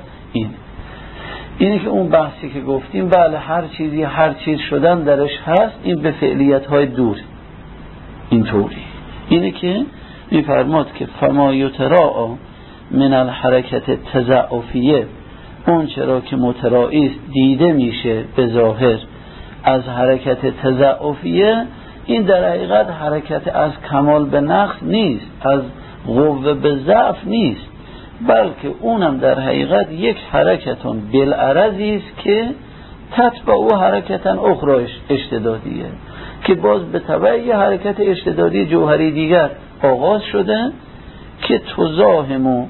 اینه که اون بحثی که گفتیم بله هر چیزی هر چیز شدن درش هست، این به فعلیت های دور اینطوری. اینه که میفرماد که فما یتراء من الحرکت تضاعفیه، اون چرا که مترائی است دیده میشه به ظاهر از حرکت تضاعفیه، این در حقیقت حرکت از کمال به نقص نیست، از قوه به ضعف نیست، بلکه اونم در حقیقت یک حرکتون بالعرضی است که تتبع او حرکتن اخرى اشتدادیه، که باز به تبع یه حرکت اشتدادی جوهری دیگر آغاز شده که تزاحم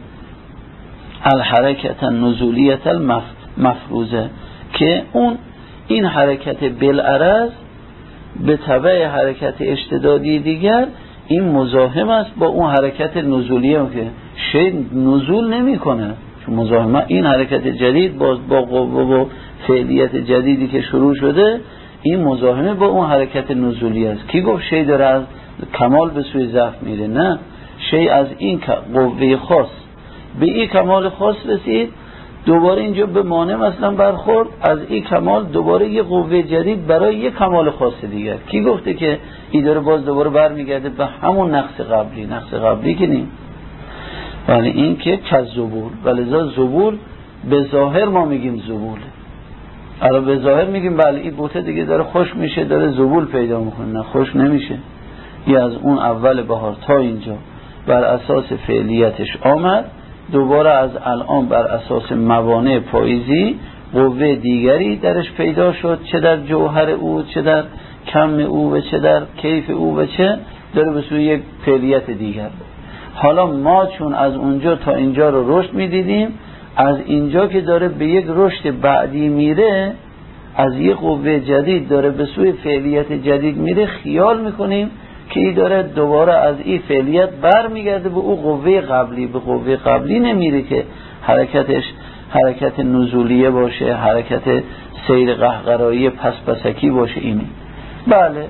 الحرکت نزولیت المفروضه، که این حرکت بالعرض به تبع حرکت اشتدادی دیگر این مزاحم است با اون حرکت نزولیه که شی نزول نمی کنه، چون مزاحمه این حرکت جدید باز با قوه و فعلیت جدیدی که شروع شده این مزاحمه با اون حرکت نزولی است. کی گفت شی داره از کمال به سوی ضعف میره؟ نه، شی از این قوه خاص به این کمال خاص رسید، دوباره اینجا به مانع مثلا برخورد، از این کمال دوباره یه قوه جدید برای یه کمال خاص دیگر. کی گفته که این داره باز دوباره برمیگرده به همون نقص قبلی؟ نقص قبلی که نیم، ولی این که کذبول، ولذا زبول به ظاهر ما میگیم زبوله. حالا به ظاهر میگیم بله این بوته دیگه داره خوش میشه، داره زبول پیدا میکنه. نه، خوش نمیشه. یه از اون اول بهار تا اینجا بر اساس فعلیتش آمد، دوباره از الان بر اساس موانع پاییزی قوه دیگری درش پیدا شد، چه در جوهر او، چه در کم او و چه در کیف او و چه داره به سوی یک فعلیت دیگر. حالا ما چون از اونجا تا اینجا رو رشد میدیدیم، از اینجا که داره به یک رشد بعدی میره، از یک قوه جدید داره به سوی فعلیت جدید میره، خیال میکنیم که این داره دوباره از این فعلیت بر میگرده به او قوه قبلی. به قوه قبلی نمیره که حرکتش حرکت نزولیه باشه، حرکت سیر قهقرایی پسکی باشه. اینی بله،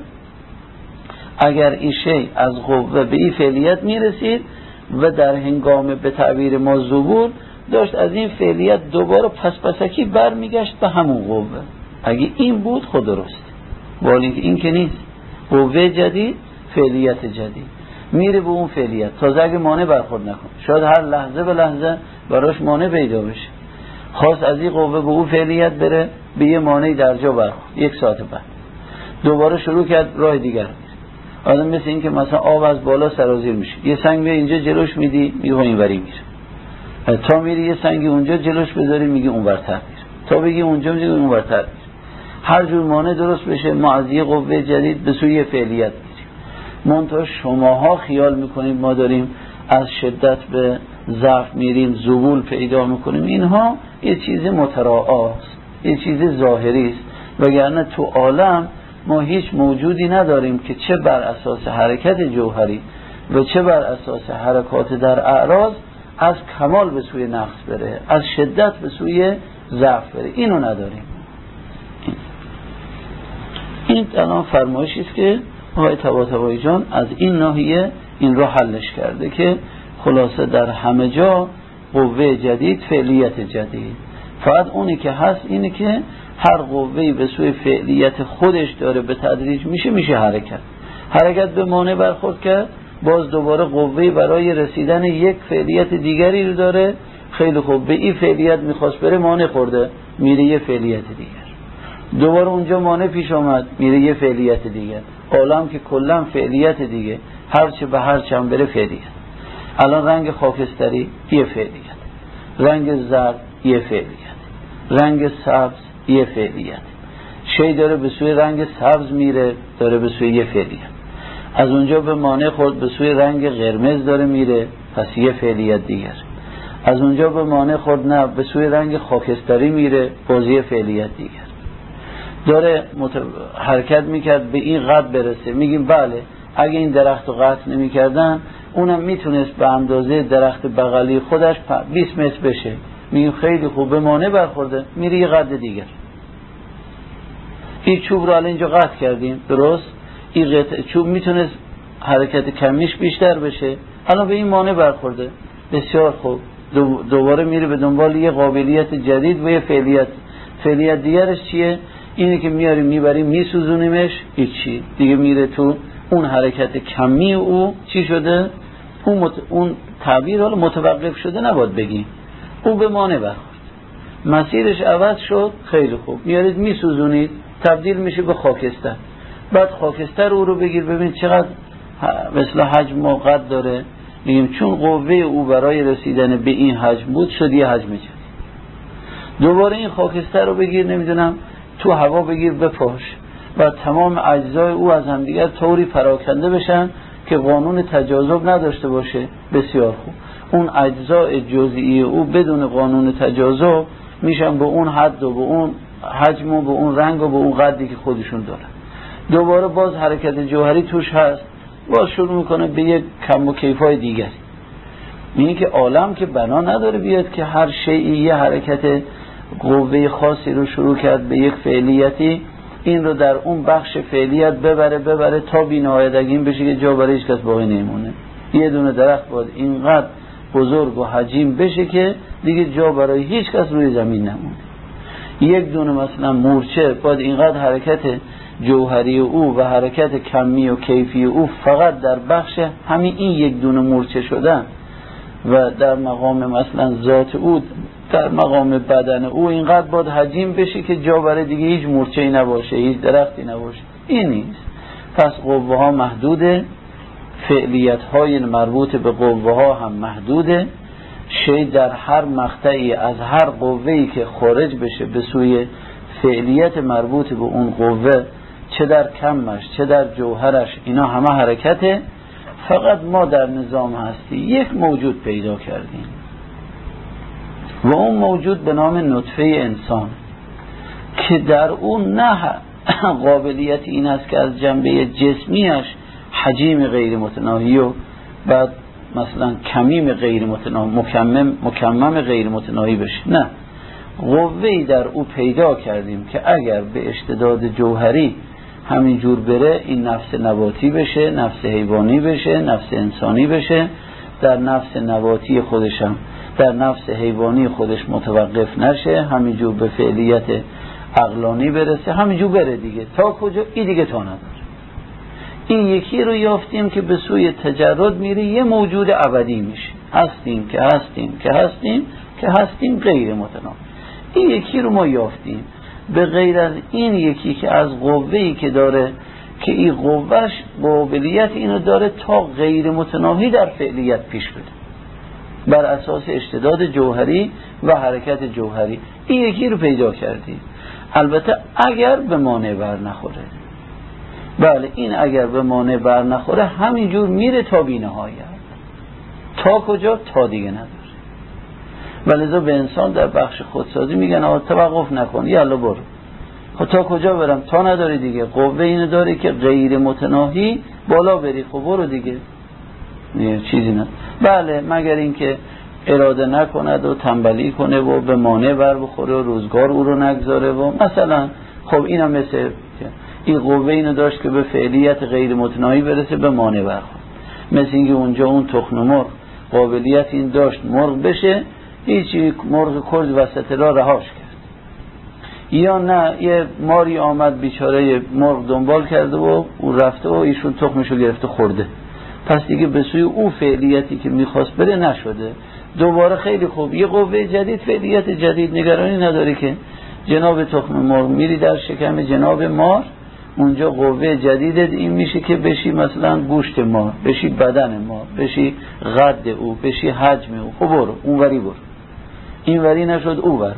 اگر این شی از قوه به این فعلیت میرسید و در هنگام به تعبیر ما زبور داشت از این فعلیت دوباره پسکی برمیگشت به همون قوه، اگه این بود خود درست، ولی این که نیست. قوه جدید، فعلیت جدید میره به اون فعلیت، تازه اگه مانع برخورد نکنه، شاید هر لحظه به لحظه براش مانع پیدا بشه، خواست از این قوه به اون فعلیت بره، به یه مانعی در جا برخورد، یک ساعت بعد دوباره شروع کرد راه دیگر. آدم مثل این که مثلا آب از بالا سرازیر میشه، یه سنگ به اینجا جلوش میدی میگه اینوری میره، تا میری یه سنگی اونجا جلوش بذاری میگه اونورتر میره، تا بگی اونجا میگه اونورتر میره. هر جور مانع درست بشه ما از یه قوه جدید به سوی فعلیت میریم. منتها شماها خیال میکنید ما داریم از شدت به ضعف میریم، زبول پیدا میکنیم. اینها یه چیز متراعاست، یه چیز ظاهری است، وگرنه تو عالم ما هیچ موجودی نداریم که چه بر اساس حرکت جوهری و چه بر اساس حرکات در اعراض از کمال به سوی نقص بره، از شدت به سوی ضعف بره. اینو نداریم. این الان فرمایشی است که آقای طباطبایی جان از این ناحیه این رو حلش کرده که خلاصه در همه جا قوه جدید، فعلیت جدید. فقط اونی که هست اینه که هر قوهی به سوی فعلیت خودش داره به تدریج میشه حرکت به مانع برخورد کرد، باز دوباره قوهی برای رسیدن یک فعلیت دیگری رو داره. خیلی خوب، به این فعلیت میخواست بره، مانع خورده، میره یه فعلیت دیگر. دوباره اونجا مانع پیش آمد، میره یه فعلیت دیگر. عالم که کلا فعلیت دیگه، هرچه به هر چم بره فعلیت. الان رنگ خاکستری یه فعلیت، رنگ زرد یه فعلیت، رنگ سبز یه فعلیت. شی داره به سوی رنگ سبز میره، داره به سوی یه فعلیت. از اونجا به مانع خورد، به سوی رنگ قرمز داره میره، پس یه فعلیت دیگر. از اونجا به مانع خورد، نه به سوی رنگ خاکستری میره، باز یه فعلیت دیگر. داره حرکت میکرد به این قد برسه، میگیم بله اگه این درخت رو قطع نمیکردن اونم میتونست به اندازه درخت بغلی خودش 20 متر بشه. میگیم خیلی خوب، به مانع برخورده، میره یه قد دیگر. این چوب رو الان اینجا قطع کردیم، درست؟ این قطع چوب میتونست حرکت کمیش بیشتر بشه، الان به این مانع برخورده. بسیار خوب، دوباره میره به دنبال یه قابلیت جدید و یه فعلیت دیگرش چیه؟ اینه که میاریم میبریم میسوزونیمش، هیچی دیگه میره تو اون حرکت کمی. او چی شده؟ اون تعبیر حالا متوقف شده نباید بگیم، او به مانع برخورد، مسیرش عوض شد. خیلی خوب، میارید میسوزونید، تبدیل میشه به خاکستر. بعد خاکستر او رو بگیر ببین چقدر مثل حجم و قد داره، میگیم چون قوه او برای رسیدن به این حجم بود شد یه حجم جدید. دوباره این خاکستر رو بگیر نمیدونم تو هوا بگیر بپاش و تمام اجزای او از هم دیگر طوری پراکنده بشن که قانون تجاذب نداشته باشه. بسیار خوب، اون اجزای جزئی او بدون قانون تجاذب میشن به اون حد و به اون حجم و به اون رنگ و به اون قدری که خودشون دارن. دوباره باز حرکت جوهری توش هست، باز شروع میکنه به یک کم و کیفای دیگری. میگه که عالم که بنا نداره بیاد که هر شیئی یه حرکت قوه خاصی رو شروع کرد به یک فعلیتی، این رو در اون بخش فعلیت ببره تا بی‌نهایت این بشه که جا برای هیچ کس باقی نمیمونه. یه دونه درخت باید اینقدر بزرگ و حجیم بشه که دیگه جا برای هیچ کس روی زمین نمونه. یک دونه مثلا مورچه باید اینقدر حرکت جوهری او و حرکت کمی و کیفی او فقط در بخش همین این یک دونه مورچه شدن و در مقام مثلا ذات او، در مقام بدن او اینقدر باید حجیم بشه که جا برای دیگه هیچ مورچه‌ای نباشه، هیچ درختی نباشه. این نیست. پس قوه ها محدوده، فعلیت های مربوط به قوه ها هم محدوده. شی در هر مقطعی از هر قوه‌ای که خارج بشه به سوی فعلیت مربوط به اون قوه، چه در کمش چه در جوهرش، اینا همه حرکته. فقط ما در نظام هستی یک موجود پیدا کردیم و اون موجود به نام نطفه انسان که در اون نه قابلیت این است که از جنبه جسمیش حجیم غیر متناهی و بعد مثلا کمیم غیر متناهی مکمم غیر متناهی بشه، نه، قوه‌ای در او پیدا کردیم که اگر به اشتداد جوهری همینجور بره این نفس نباتی بشه، نفس حیوانی بشه، نفس انسانی بشه، در نفس نباتی خودشم در نفس حیوانی خودش متوقف نشه، همینجور به فعلیت عقلانی برسه، همینجور بره دیگه. تا کجا؟ این دیگه تا نداره. این یکی رو یافتیم که به سوی تجرد میره، یه موجود ابدی میشه. هستیم که هستیم که هستیم که هستیم غیر متناهی. این یکی رو ما یافتیم. به غیر از این یکی که از قوه‌ای که داره که این قوهش قابلیت اینو داره تا غیر متناهی در فعلیت پیش بده بر اساس اشتداد جوهری و حرکت جوهری. این یکی رو پیدا کردیم. البته اگر به مانع بر نخوره. بله، این اگر به مانع بر نخوره همینجور میره تا بی‌نهایت. تا کجا؟ تا دیگه نداره. ولذا به انسان در بخش خودسازی میگن آقا توقف نکن، یالا برو. خب تا کجا برم؟ تا نداری دیگه. قوه اینو داره که غیر متناهی بالا بری. خب برو دیگه. چیزی نه. بله، مگر اینکه اراده نکند و تنبلی کنه و به مانع بر بخوره و روزگار او رو نگذاره و مثلا خب اینم مثل این قوه اینو داشت که به فعلیت غیر متناهی برسه، به مانع برخورد. مثل اینکه اونجا اون تخم مرغ قابلیت این داشت مرغ بشه، هیچی مرغ کرد وسط راه رهاش کرد. یا نه یه ماری آمد بیچاره مرغ دنبال کرده و او رفته و ایشون تخمشو گرفته خورده. پس دیگه به سوی او فعلیتی که میخواست بره نشده. دوباره خیلی خوب یه قوه جدید، فعلیت جدید، نگرانی نداری که جناب تخم مرغ میری در شکم جناب مار، اونجا قوه جدیدت این میشه که بشی مثلا گوشت مار، بشی بدن مار، بشی قد او، بشی حجم او. خب برو اونوری برو. این وری نشد او ور.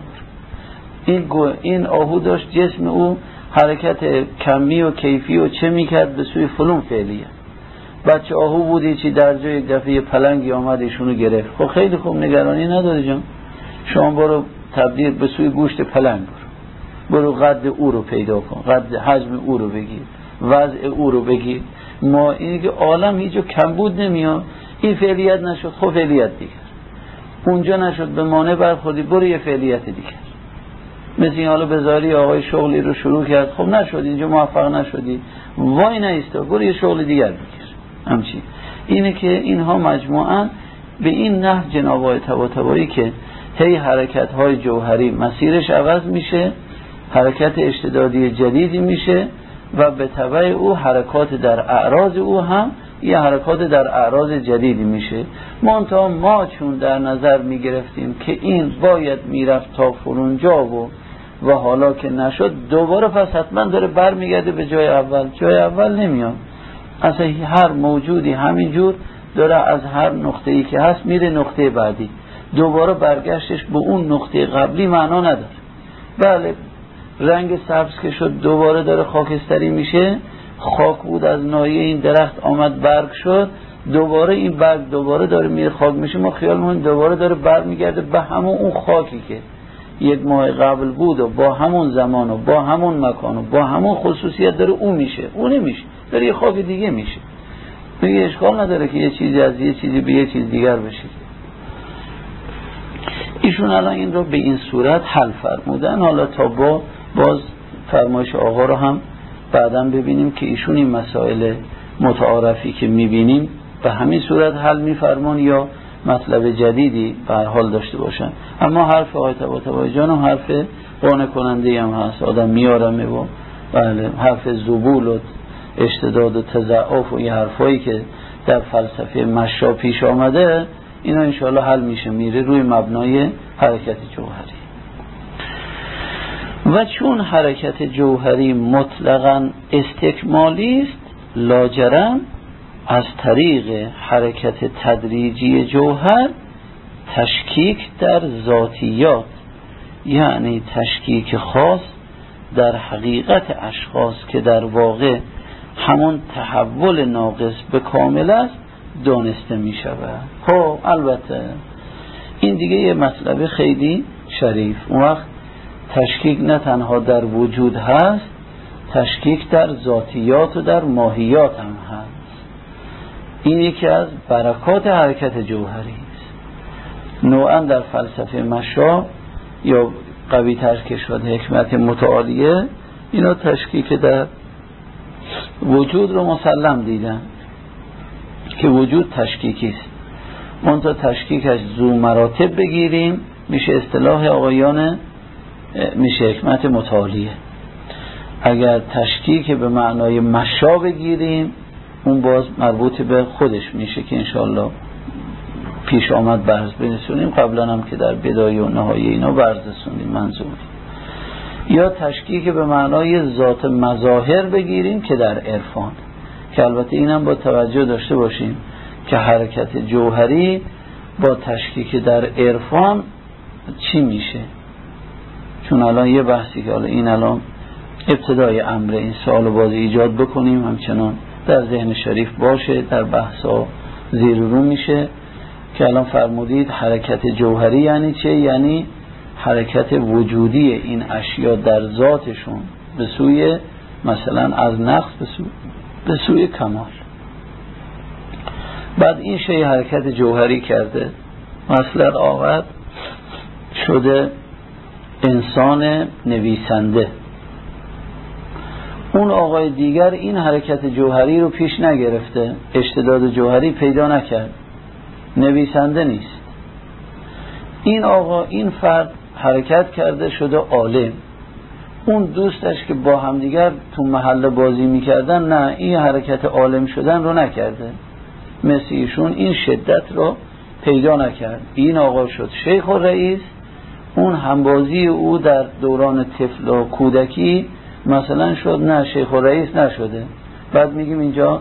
این آهو داشت جسم او حرکت کمی و کیفی و چه میکرد به سوی فلون فعلیه. بچه آهو بودی چی در جای یک دفعه پلنگی آمد ایشونو گرفت. خب خیلی خوب، نگرانی نداری جان، شما برو تبدیل به سوی گوشت پلنگ برو قد او رو پیدا کن، قد حجم او رو بگیر، وضع او رو بگیر. ما اینی که عالم هیچ کمبود نمیاد. این فعلیت نشد، خب فعلیت دیگر. اونجا نشد، به مانع برخوردی، برو یه فعلیت دیگر. مثل این حالا بذاری آقای شغلی رو شروع کرد، خب نشد، اینجا موفق نشدی، وای نیستا، برو یه شغل دیگر بگیر. همچین اینه که اینها مجموعاً به این نحو جناب طباطبایی که هی حرکت های جوهری مسیرش عوض میشه، حرکت اشتدادی جدیدی میشه و به تبع او حرکات در اعراض او هم یه حرکات در اعراض جدیدی میشه. منتها ما چون در نظر میگرفتیم که این باید میرفت تا فرونجا و حالا که نشد دوباره پس حتما داره برمیگرده به جای اول. جای اول نمیاد. اصلا هر موجودی همینجور داره از هر نقطه‌ای که هست میره نقطه بعدی، دوباره برگشتش به اون نقطه قبلی معنا نداره. بله رنگ سبز که شد دوباره داره خاکستری میشه، خاک بود از ناحیه این درخت آمد برگ شد، دوباره این برگ دوباره داره میره خاک میشه، ما خیال می‌کنیم دوباره داره برمیگرده به همون اون خاکی که یک ماه قبل بود و با همون زمان و با همون مکان و با همون خصوصیت داره اون میشه، اون نمیشه، داره یه خاک دیگه میشه. میگه اشکال نداره که یه چیزی از یه چیزی به یه چیز دیگر بشه. ایشون الان این رو به این صورت حل فرمودن. حالا تا باز فرمایش آقا رو هم بعداً ببینیم که ایشون این مسائل متعارفی که میبینیم به همین صورت حل میفرمان یا مطلب جدیدی به هر حال داشته باشن. اما حرف آقای طباطبایی جان هم حرف قانع کننده هم هست، آدم میارمه و بله حرف زبول و اشتداد و تضعف و یه حرفایی که در فلسفه مشا پیش آمده اینا انشاءالله حل میشه، میره روی مبنای حرکت جوهری. و چون حرکت جوهری مطلقاً استکمالی است، لاجرم از طریق حرکت تدریجی جوهر تشکیک در ذاتیات، یعنی تشکیک خاص در حقیقت اشخاص که در واقع همون تحول ناقص به کامل است دانسته می شود. خب البته این دیگه یه مطلب خیلی شریف. اون وقت تشکیک نه تنها در وجود هست، تشکیک در ذاتیات و در ماهیات هم هست. این یکی از برکات حرکت جوهری است. نوعا در فلسفه مشا یا قوی تر که شد حکمت متعالیه اینو تشکیک در وجود رو مسلم دیدن که وجود تشکیکی است. منتها تشکیک از ذو مراتب بگیریم میشه اصطلاح آقایان، میشه حکمت متعالیه. اگر تشکیک به معنای مشا بگیریم اون باز مربوط به خودش میشه که انشاءالله پیش آمد برز بنسونیم، قبلا هم که در بدایه و نهایه اینا برز رسونیم منظوری. یا تشکیک به معنای ذات مظاهر بگیریم که در عرفان، که البته اینم با توجه داشته باشیم که حرکت جوهری با تشکیک در عرفان چی میشه. چون الان یه بحثی که این الان ابتدای امر این سوال باز ایجاد بکنیم همچنان در ذهن شریف باشه، در بحثا زیر رو میشه که الان فرمودید حرکت جوهری یعنی چه؟ یعنی حرکت وجودی این اشیا در ذاتشون به سوی مثلا از نقص به سوی کمال. بعد این شی حرکت جوهری کرده، مثلا آقاد شده انسان نویسنده، اون آقای دیگر این حرکت جوهری رو پیش نگرفته، اشتداد جوهری پیدا نکرد، نویسنده نیست. این آقا این فرد حرکت کرده شده عالم، اون دوستش که با همدیگر تو محل بازی میکردن نه، این حرکت عالم شدن رو نکرده، مثل ایشون این شدت رو پیدا نکرد. این آقا شد شیخ و رئیس، اون همبازی او در دوران طفل و کودکی مثلا شد نه شیخ و رئیس نشده. بعد میگیم اینجا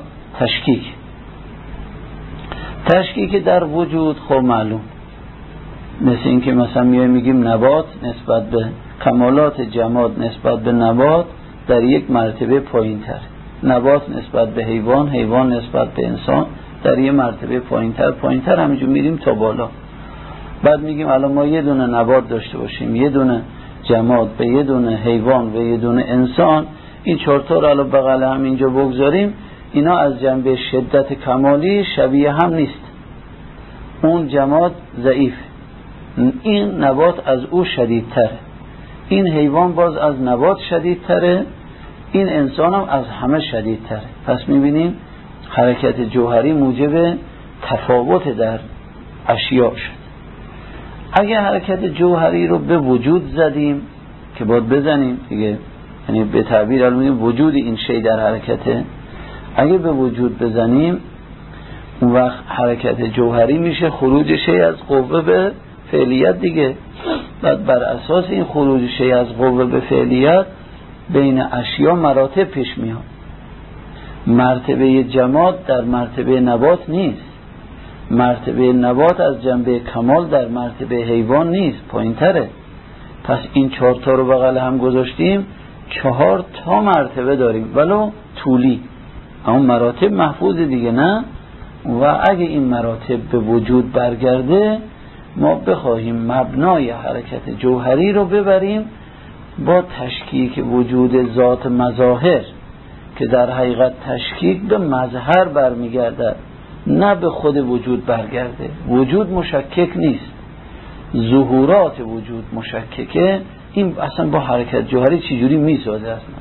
تشکیک در وجود. خب معلوم مثل این که مثلا میگیم نبات نسبت به کمالات جماد نسبت به نبات در یک مرتبه پایین تر، نبات نسبت به حیوان، حیوان نسبت به انسان در یک مرتبه پایین تر همینجور میریم تا بالا. بعد میگیم الان ما یه دونه نبات داشته باشیم، یه دونه جماد به یه دونه حیوان و یه دونه انسان، این چهارتا رو الان بغل هم اینجا بگذاریم، اینا از جنبه شدت کمالی شبیه هم نیست. اون جماد ضعیف، این نبات از او شدیدتره، این حیوان باز از نبات شدیدتره، این انسان هم از همه شدیدتره. پس میبینیم حرکت جوهری موجب تفاوت در اشیاء شد. اگه حرکت جوهری رو به وجود زدیم که باید بزنیم دیگه، یعنی به تعبیر علمی وجود این شی در حرکته، اگه به وجود بزنیم اون وقت حرکت جوهری میشه خروج شی از قوه به فعلیت دیگه. بعد بر اساس این خروج شی از قوه به فعلیت بین اشیا مراتب پیش میاد. مرتبه جماد در مرتبه نبات نیست، مرتبه نبات از جنبه کمال در مرتبه حیوان نیست، پایین‌تره. پس این 4 تا رو بغل هم گذاشتیم، 4 تا مرتبه داریم ولو طولی، اما مراتب محفوظ دیگه نه. و اگه این مراتب به وجود برگرده، ما بخواهیم مبنای حرکت جوهری رو ببریم با تشکیک وجود ذات مظاهر که در حقیقت تشکیک به مظهر برمیگرده، نه به خود وجود برگرده. وجود مشکک نیست، ظهورات وجود مشککه. این اصلا با حرکت جوهری چجوری میسازه اصلا؟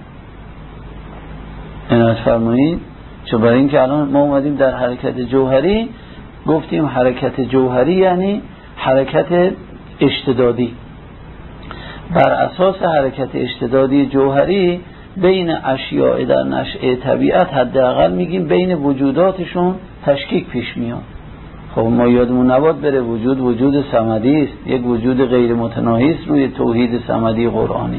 عنایت فرمایید. چون برای اینکه الان ما اومدیم در حرکت جوهری گفتیم حرکت جوهری یعنی حرکت اشتدادی. بر اساس حرکت اشتدادی جوهری بین اشیاء در نشأه طبیعت حداقل میگیم بین وجوداتشون تشکیک پیش میاد. خب ما یادمون نباد بره وجود صمدی است، یک وجود غیر متناهی است روی توحید صمدی قرآنی.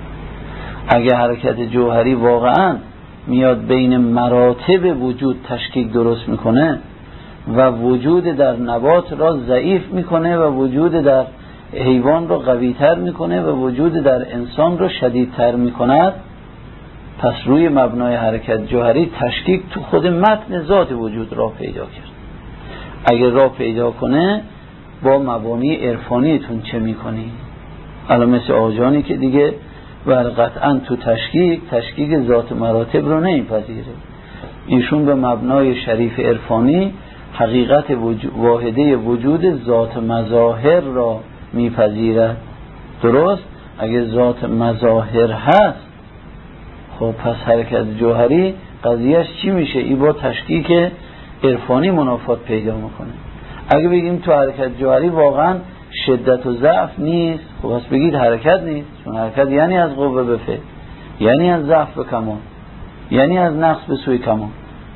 اگه حرکت جوهری واقعا میاد بین مراتب وجود تشکیک درست میکنه و وجود در نبات را ضعیف میکنه و وجود در حیوان را قویتر میکنه و وجود در انسان را شدیدتر میکند، پس روی مبنای حرکت جوهری تشکیک تو خود متن ذات وجود را پیدا کرد. اگر را پیدا کنه با مبانی عرفانیتون چه میکنی؟ الان مثل آجانی که دیگه قطعا تو تشکیک ذات مراتب رو نمیپذیره. ایشون به مبنای شریف عرفانی حقیقت واحده وجود ذات مظاهر را میپذیرد. درست؟ اگه ذات مظاهر هست، خب پس حرکت جوهری قضیهش چی میشه؟ ای با تشکیک عرفانی منافات پیدا میکنه. اگه بگیم تو حرکت جوهری واقعا شدت و ضعف نیست، خب پس بگید حرکت نیست، چون حرکت یعنی از قوه به فعل، یعنی از ضعف به کمال، یعنی از نقص به سوی کمال.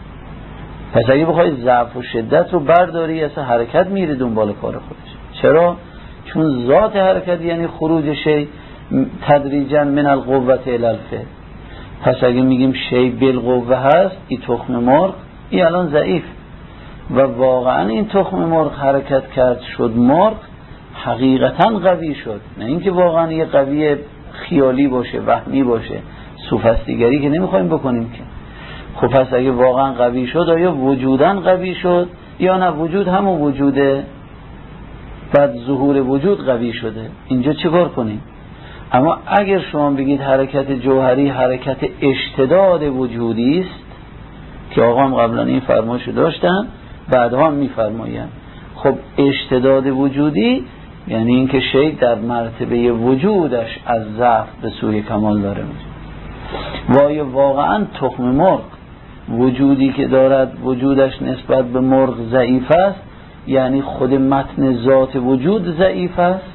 پس اگه بخوای ضعف و شدت رو برداری، اصلا حرکت میره دنبال کار خودش. چرا؟ چون ذات حرکت یعنی خروج شی تدریجا من القوة الی الفعل. پس اگه میگیم شی بالقوه هست، این تخم مرغ این الان ضعیف و واقعا این تخم مرغ حرکت کرد شد مرغ، حقیقتا قوی شد، نه اینکه واقعا یه قوی خیالی باشه، وهمی باشه، سوفسطیگری که نمیخوایم بکنیم که. خب پس اگه واقعا قوی شد، آیا وجودن قوی شد یا نه وجود همون وجوده بعد ظهور وجود قوی شده؟ اینجا چیکار کنیم؟ اما اگر شما بگید حرکت جوهری حرکت اشتداد وجودی است، که آقا هم قبلا این فرمایشو داشتن بعدها هم میفرمایند، خب اشتداد وجودی یعنی اینکه شی در مرتبه وجودش از ضعف به سوی کمال داره میره. و آیا واقعا تخم مرغ وجودی که دارد وجودش نسبت به مرغ ضعیف است، یعنی خود متن ذات وجود ضعیف است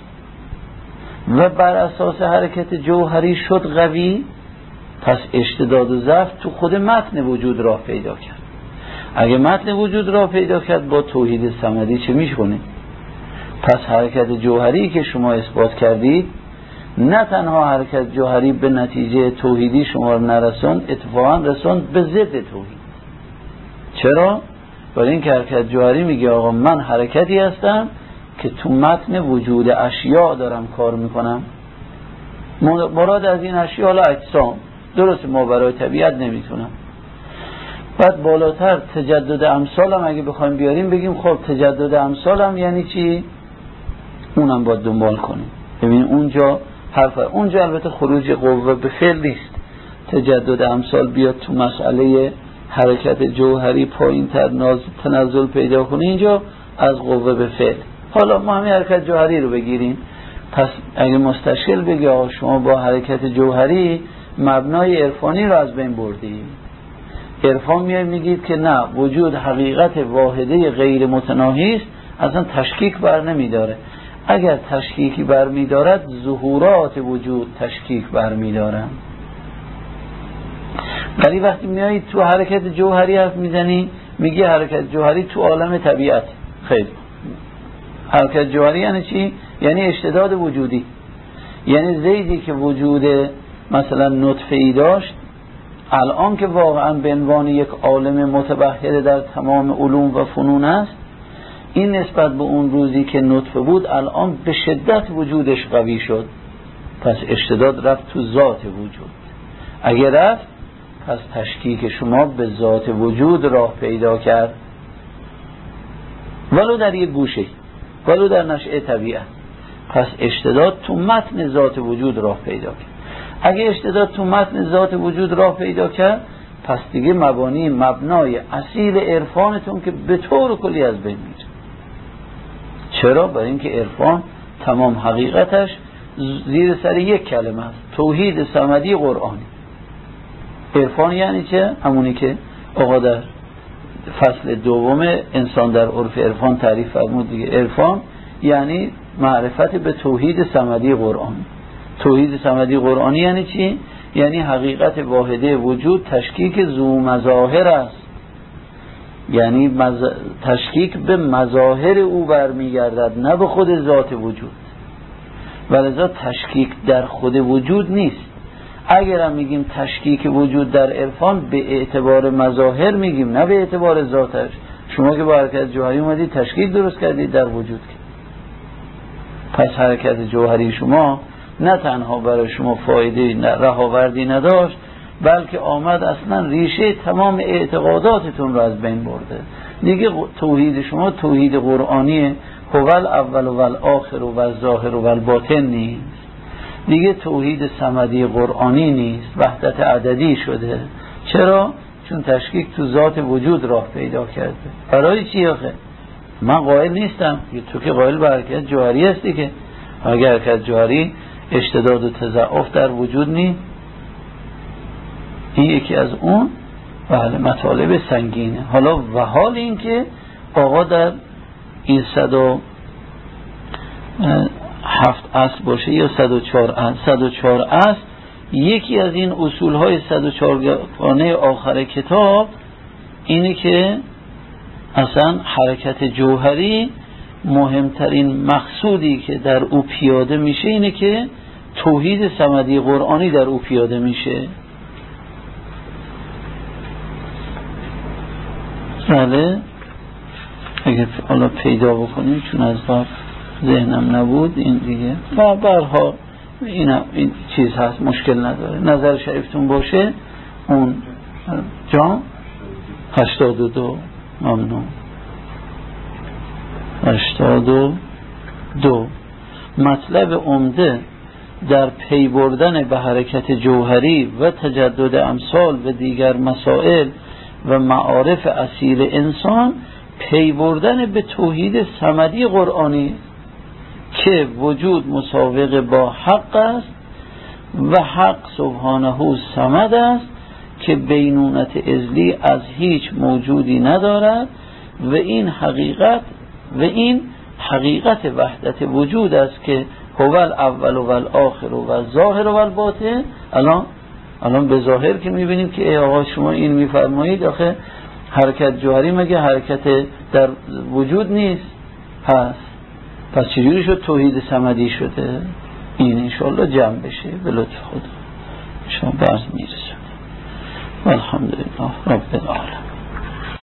و بر اساس حرکت جوهری شد قوی؟ پس اشتداد و ضعف تو خود متن وجود را پیدا کرد. اگه متن وجود را پیدا کرد، با توحید صمدی چه میشونه؟ پس حرکت جوهری که شما اثبات کردید، نه تنها حرکت جوهری به نتیجه توحیدی شما رو نرسوند، اتفاقا رسوند به ضد توحید. چرا؟ برای این که حرکت جوهری میگه آقا من حرکتی هستم که تو متن وجود اشیاء دارم کار میکنم. مراد از این اشیاء حالا اجسام، درست ما برای طبیعت نمیتونم. بعد بالاتر تجدد امثال هم اگه بخوایم بیاریم، بگیم خب تجدد امثال هم یعنی چی؟ اونم باید دنبال کنیم. ببین اونجا اونجا البته خروج قوه به فعل نیست. تجدد امثال بیاد تو مسئله حرکت جوهری پایین تر تنزل پیدا کنه، اینجا از قوه به فعل. حالا ما همین حرکت جوهری رو بگیریم. پس اگه مستشکل بگه آقا شما با حرکت جوهری مبنای عرفانی رو از بین بردید، عرفان میاد میگید که نه، وجود حقیقت واحده غیر متناهی است، اصلا تشکیک بر نمیداره. اگر تشکیکی بر میدارد، ظهورات وجود تشکیک بر میدارن. ولی وقتی میایید تو حرکت جوهری حرف میزنی، میگی حرکت جوهری تو عالم طبیعت. خیلی حرکت جوهری یعنی چی؟ یعنی اشتداد وجودی. یعنی زیدی که وجود مثلا نطفه ای داشت، الان که واقعا به عنوان یک عالم متبحر در تمام علوم و فنون است، این نسبت به اون روزی که نطفه بود الان به شدت وجودش قوی شد، پس اشتداد رفت تو ذات وجود. اگر رفت پس تشکیک شما به ذات وجود راه پیدا کرد، ولو در یک گوشه، ولو در نشأه طبیعت. پس اشتداد تو متن ذات وجود راه پیدا کرد. اگه اشتداد تو متن ذات وجود راه پیدا کرد، پس دیگه مبنای اصیل عرفانتون که به طور کلی از بین میره. چرا؟ برای اینکه عرفان تمام حقیقتش زیر سر یک کلمه است، توحید صمدی قرآنی. عرفان یعنی چه؟ همونی که آقا در فصل دوم انسان در عرف عرفان تعریف فرمود دیگه. عرفان یعنی معرفت به توحید صمدی قرآنی. توحید صمدی قرآنی یعنی چی؟ یعنی حقیقت واحده وجود تشکیک ذو مظاهر است، یعنی تشکیک به مظاهر او برمیگردد، نه به خود ذات وجود. ولذا تشکیک در خود وجود نیست. اگر هم میگیم تشکیک وجود در عرفان به اعتبار مظاهر میگیم، نه به اعتبار ذاتش. شما که با حرکت جوهری اومدید تشکیک درست کردید در وجود، پس حرکت جوهری شما نه تنها برای شما فایده رهاوردی نداشت، بلکه آمد اصلا ریشه تمام اعتقاداتتون رو از بین برده. دیگه توحید شما توحید قرآنی هو الاول و الاخر و الظاهر و الباطن نیست، دیگه توحید صمدی قرآنی نیست، وحدت عددی شده. چرا؟ چون تشکیک تو ذات وجود راه پیدا کرده. برای چی آخه؟ من قائل نیستم، تو که قائل به حرکت جوهری هستی که اگر حرکت جوهری اشتداد و تضاعف در وجود نیست، این یکی از اون بله مطالب سنگینه. حالا و حال این که آقا در این 107 اصل باشه یا 104 اصل، 104 اصل یکی از این اصولهای 104 گانه آخر کتاب اینه که اصلا حرکت جوهری مهمترین مقصودی که در او پیاده میشه اینه که توحید صمدی قرآنی در او پیاده میشه. بله اگر حالا پیدا بکنیم، چون از باب ذهنم نبود این دیگه و برها این چیز هست، مشکل نداره. نظر شریفتون باشه اون جام 82 ممنون. 82 مطلب عمده در پی بردن به حرکت جوهری و تجدد امثال و دیگر مسائل و معارف اصیل انسان، پی بردن به توحید صمدی قرآنی که وجود مسابق با حق است و حق سبحانه صمد است که بینونت ازلی از هیچ موجودی ندارد و این حقیقت وحدت وجود است که هو الاول و الاخر و الظاهر و الباطن. الان به ظاهر که میبینیم که ای آقا شما این میفرمایید آخه حرکت جوهری مگه حرکت در وجود نیست؟ پس چجوری شد توحید صمدی شده؟ این انشاءالله جمع بشه به لطف خدا، شما برز میرسونه. والحمدلله رب العالمین.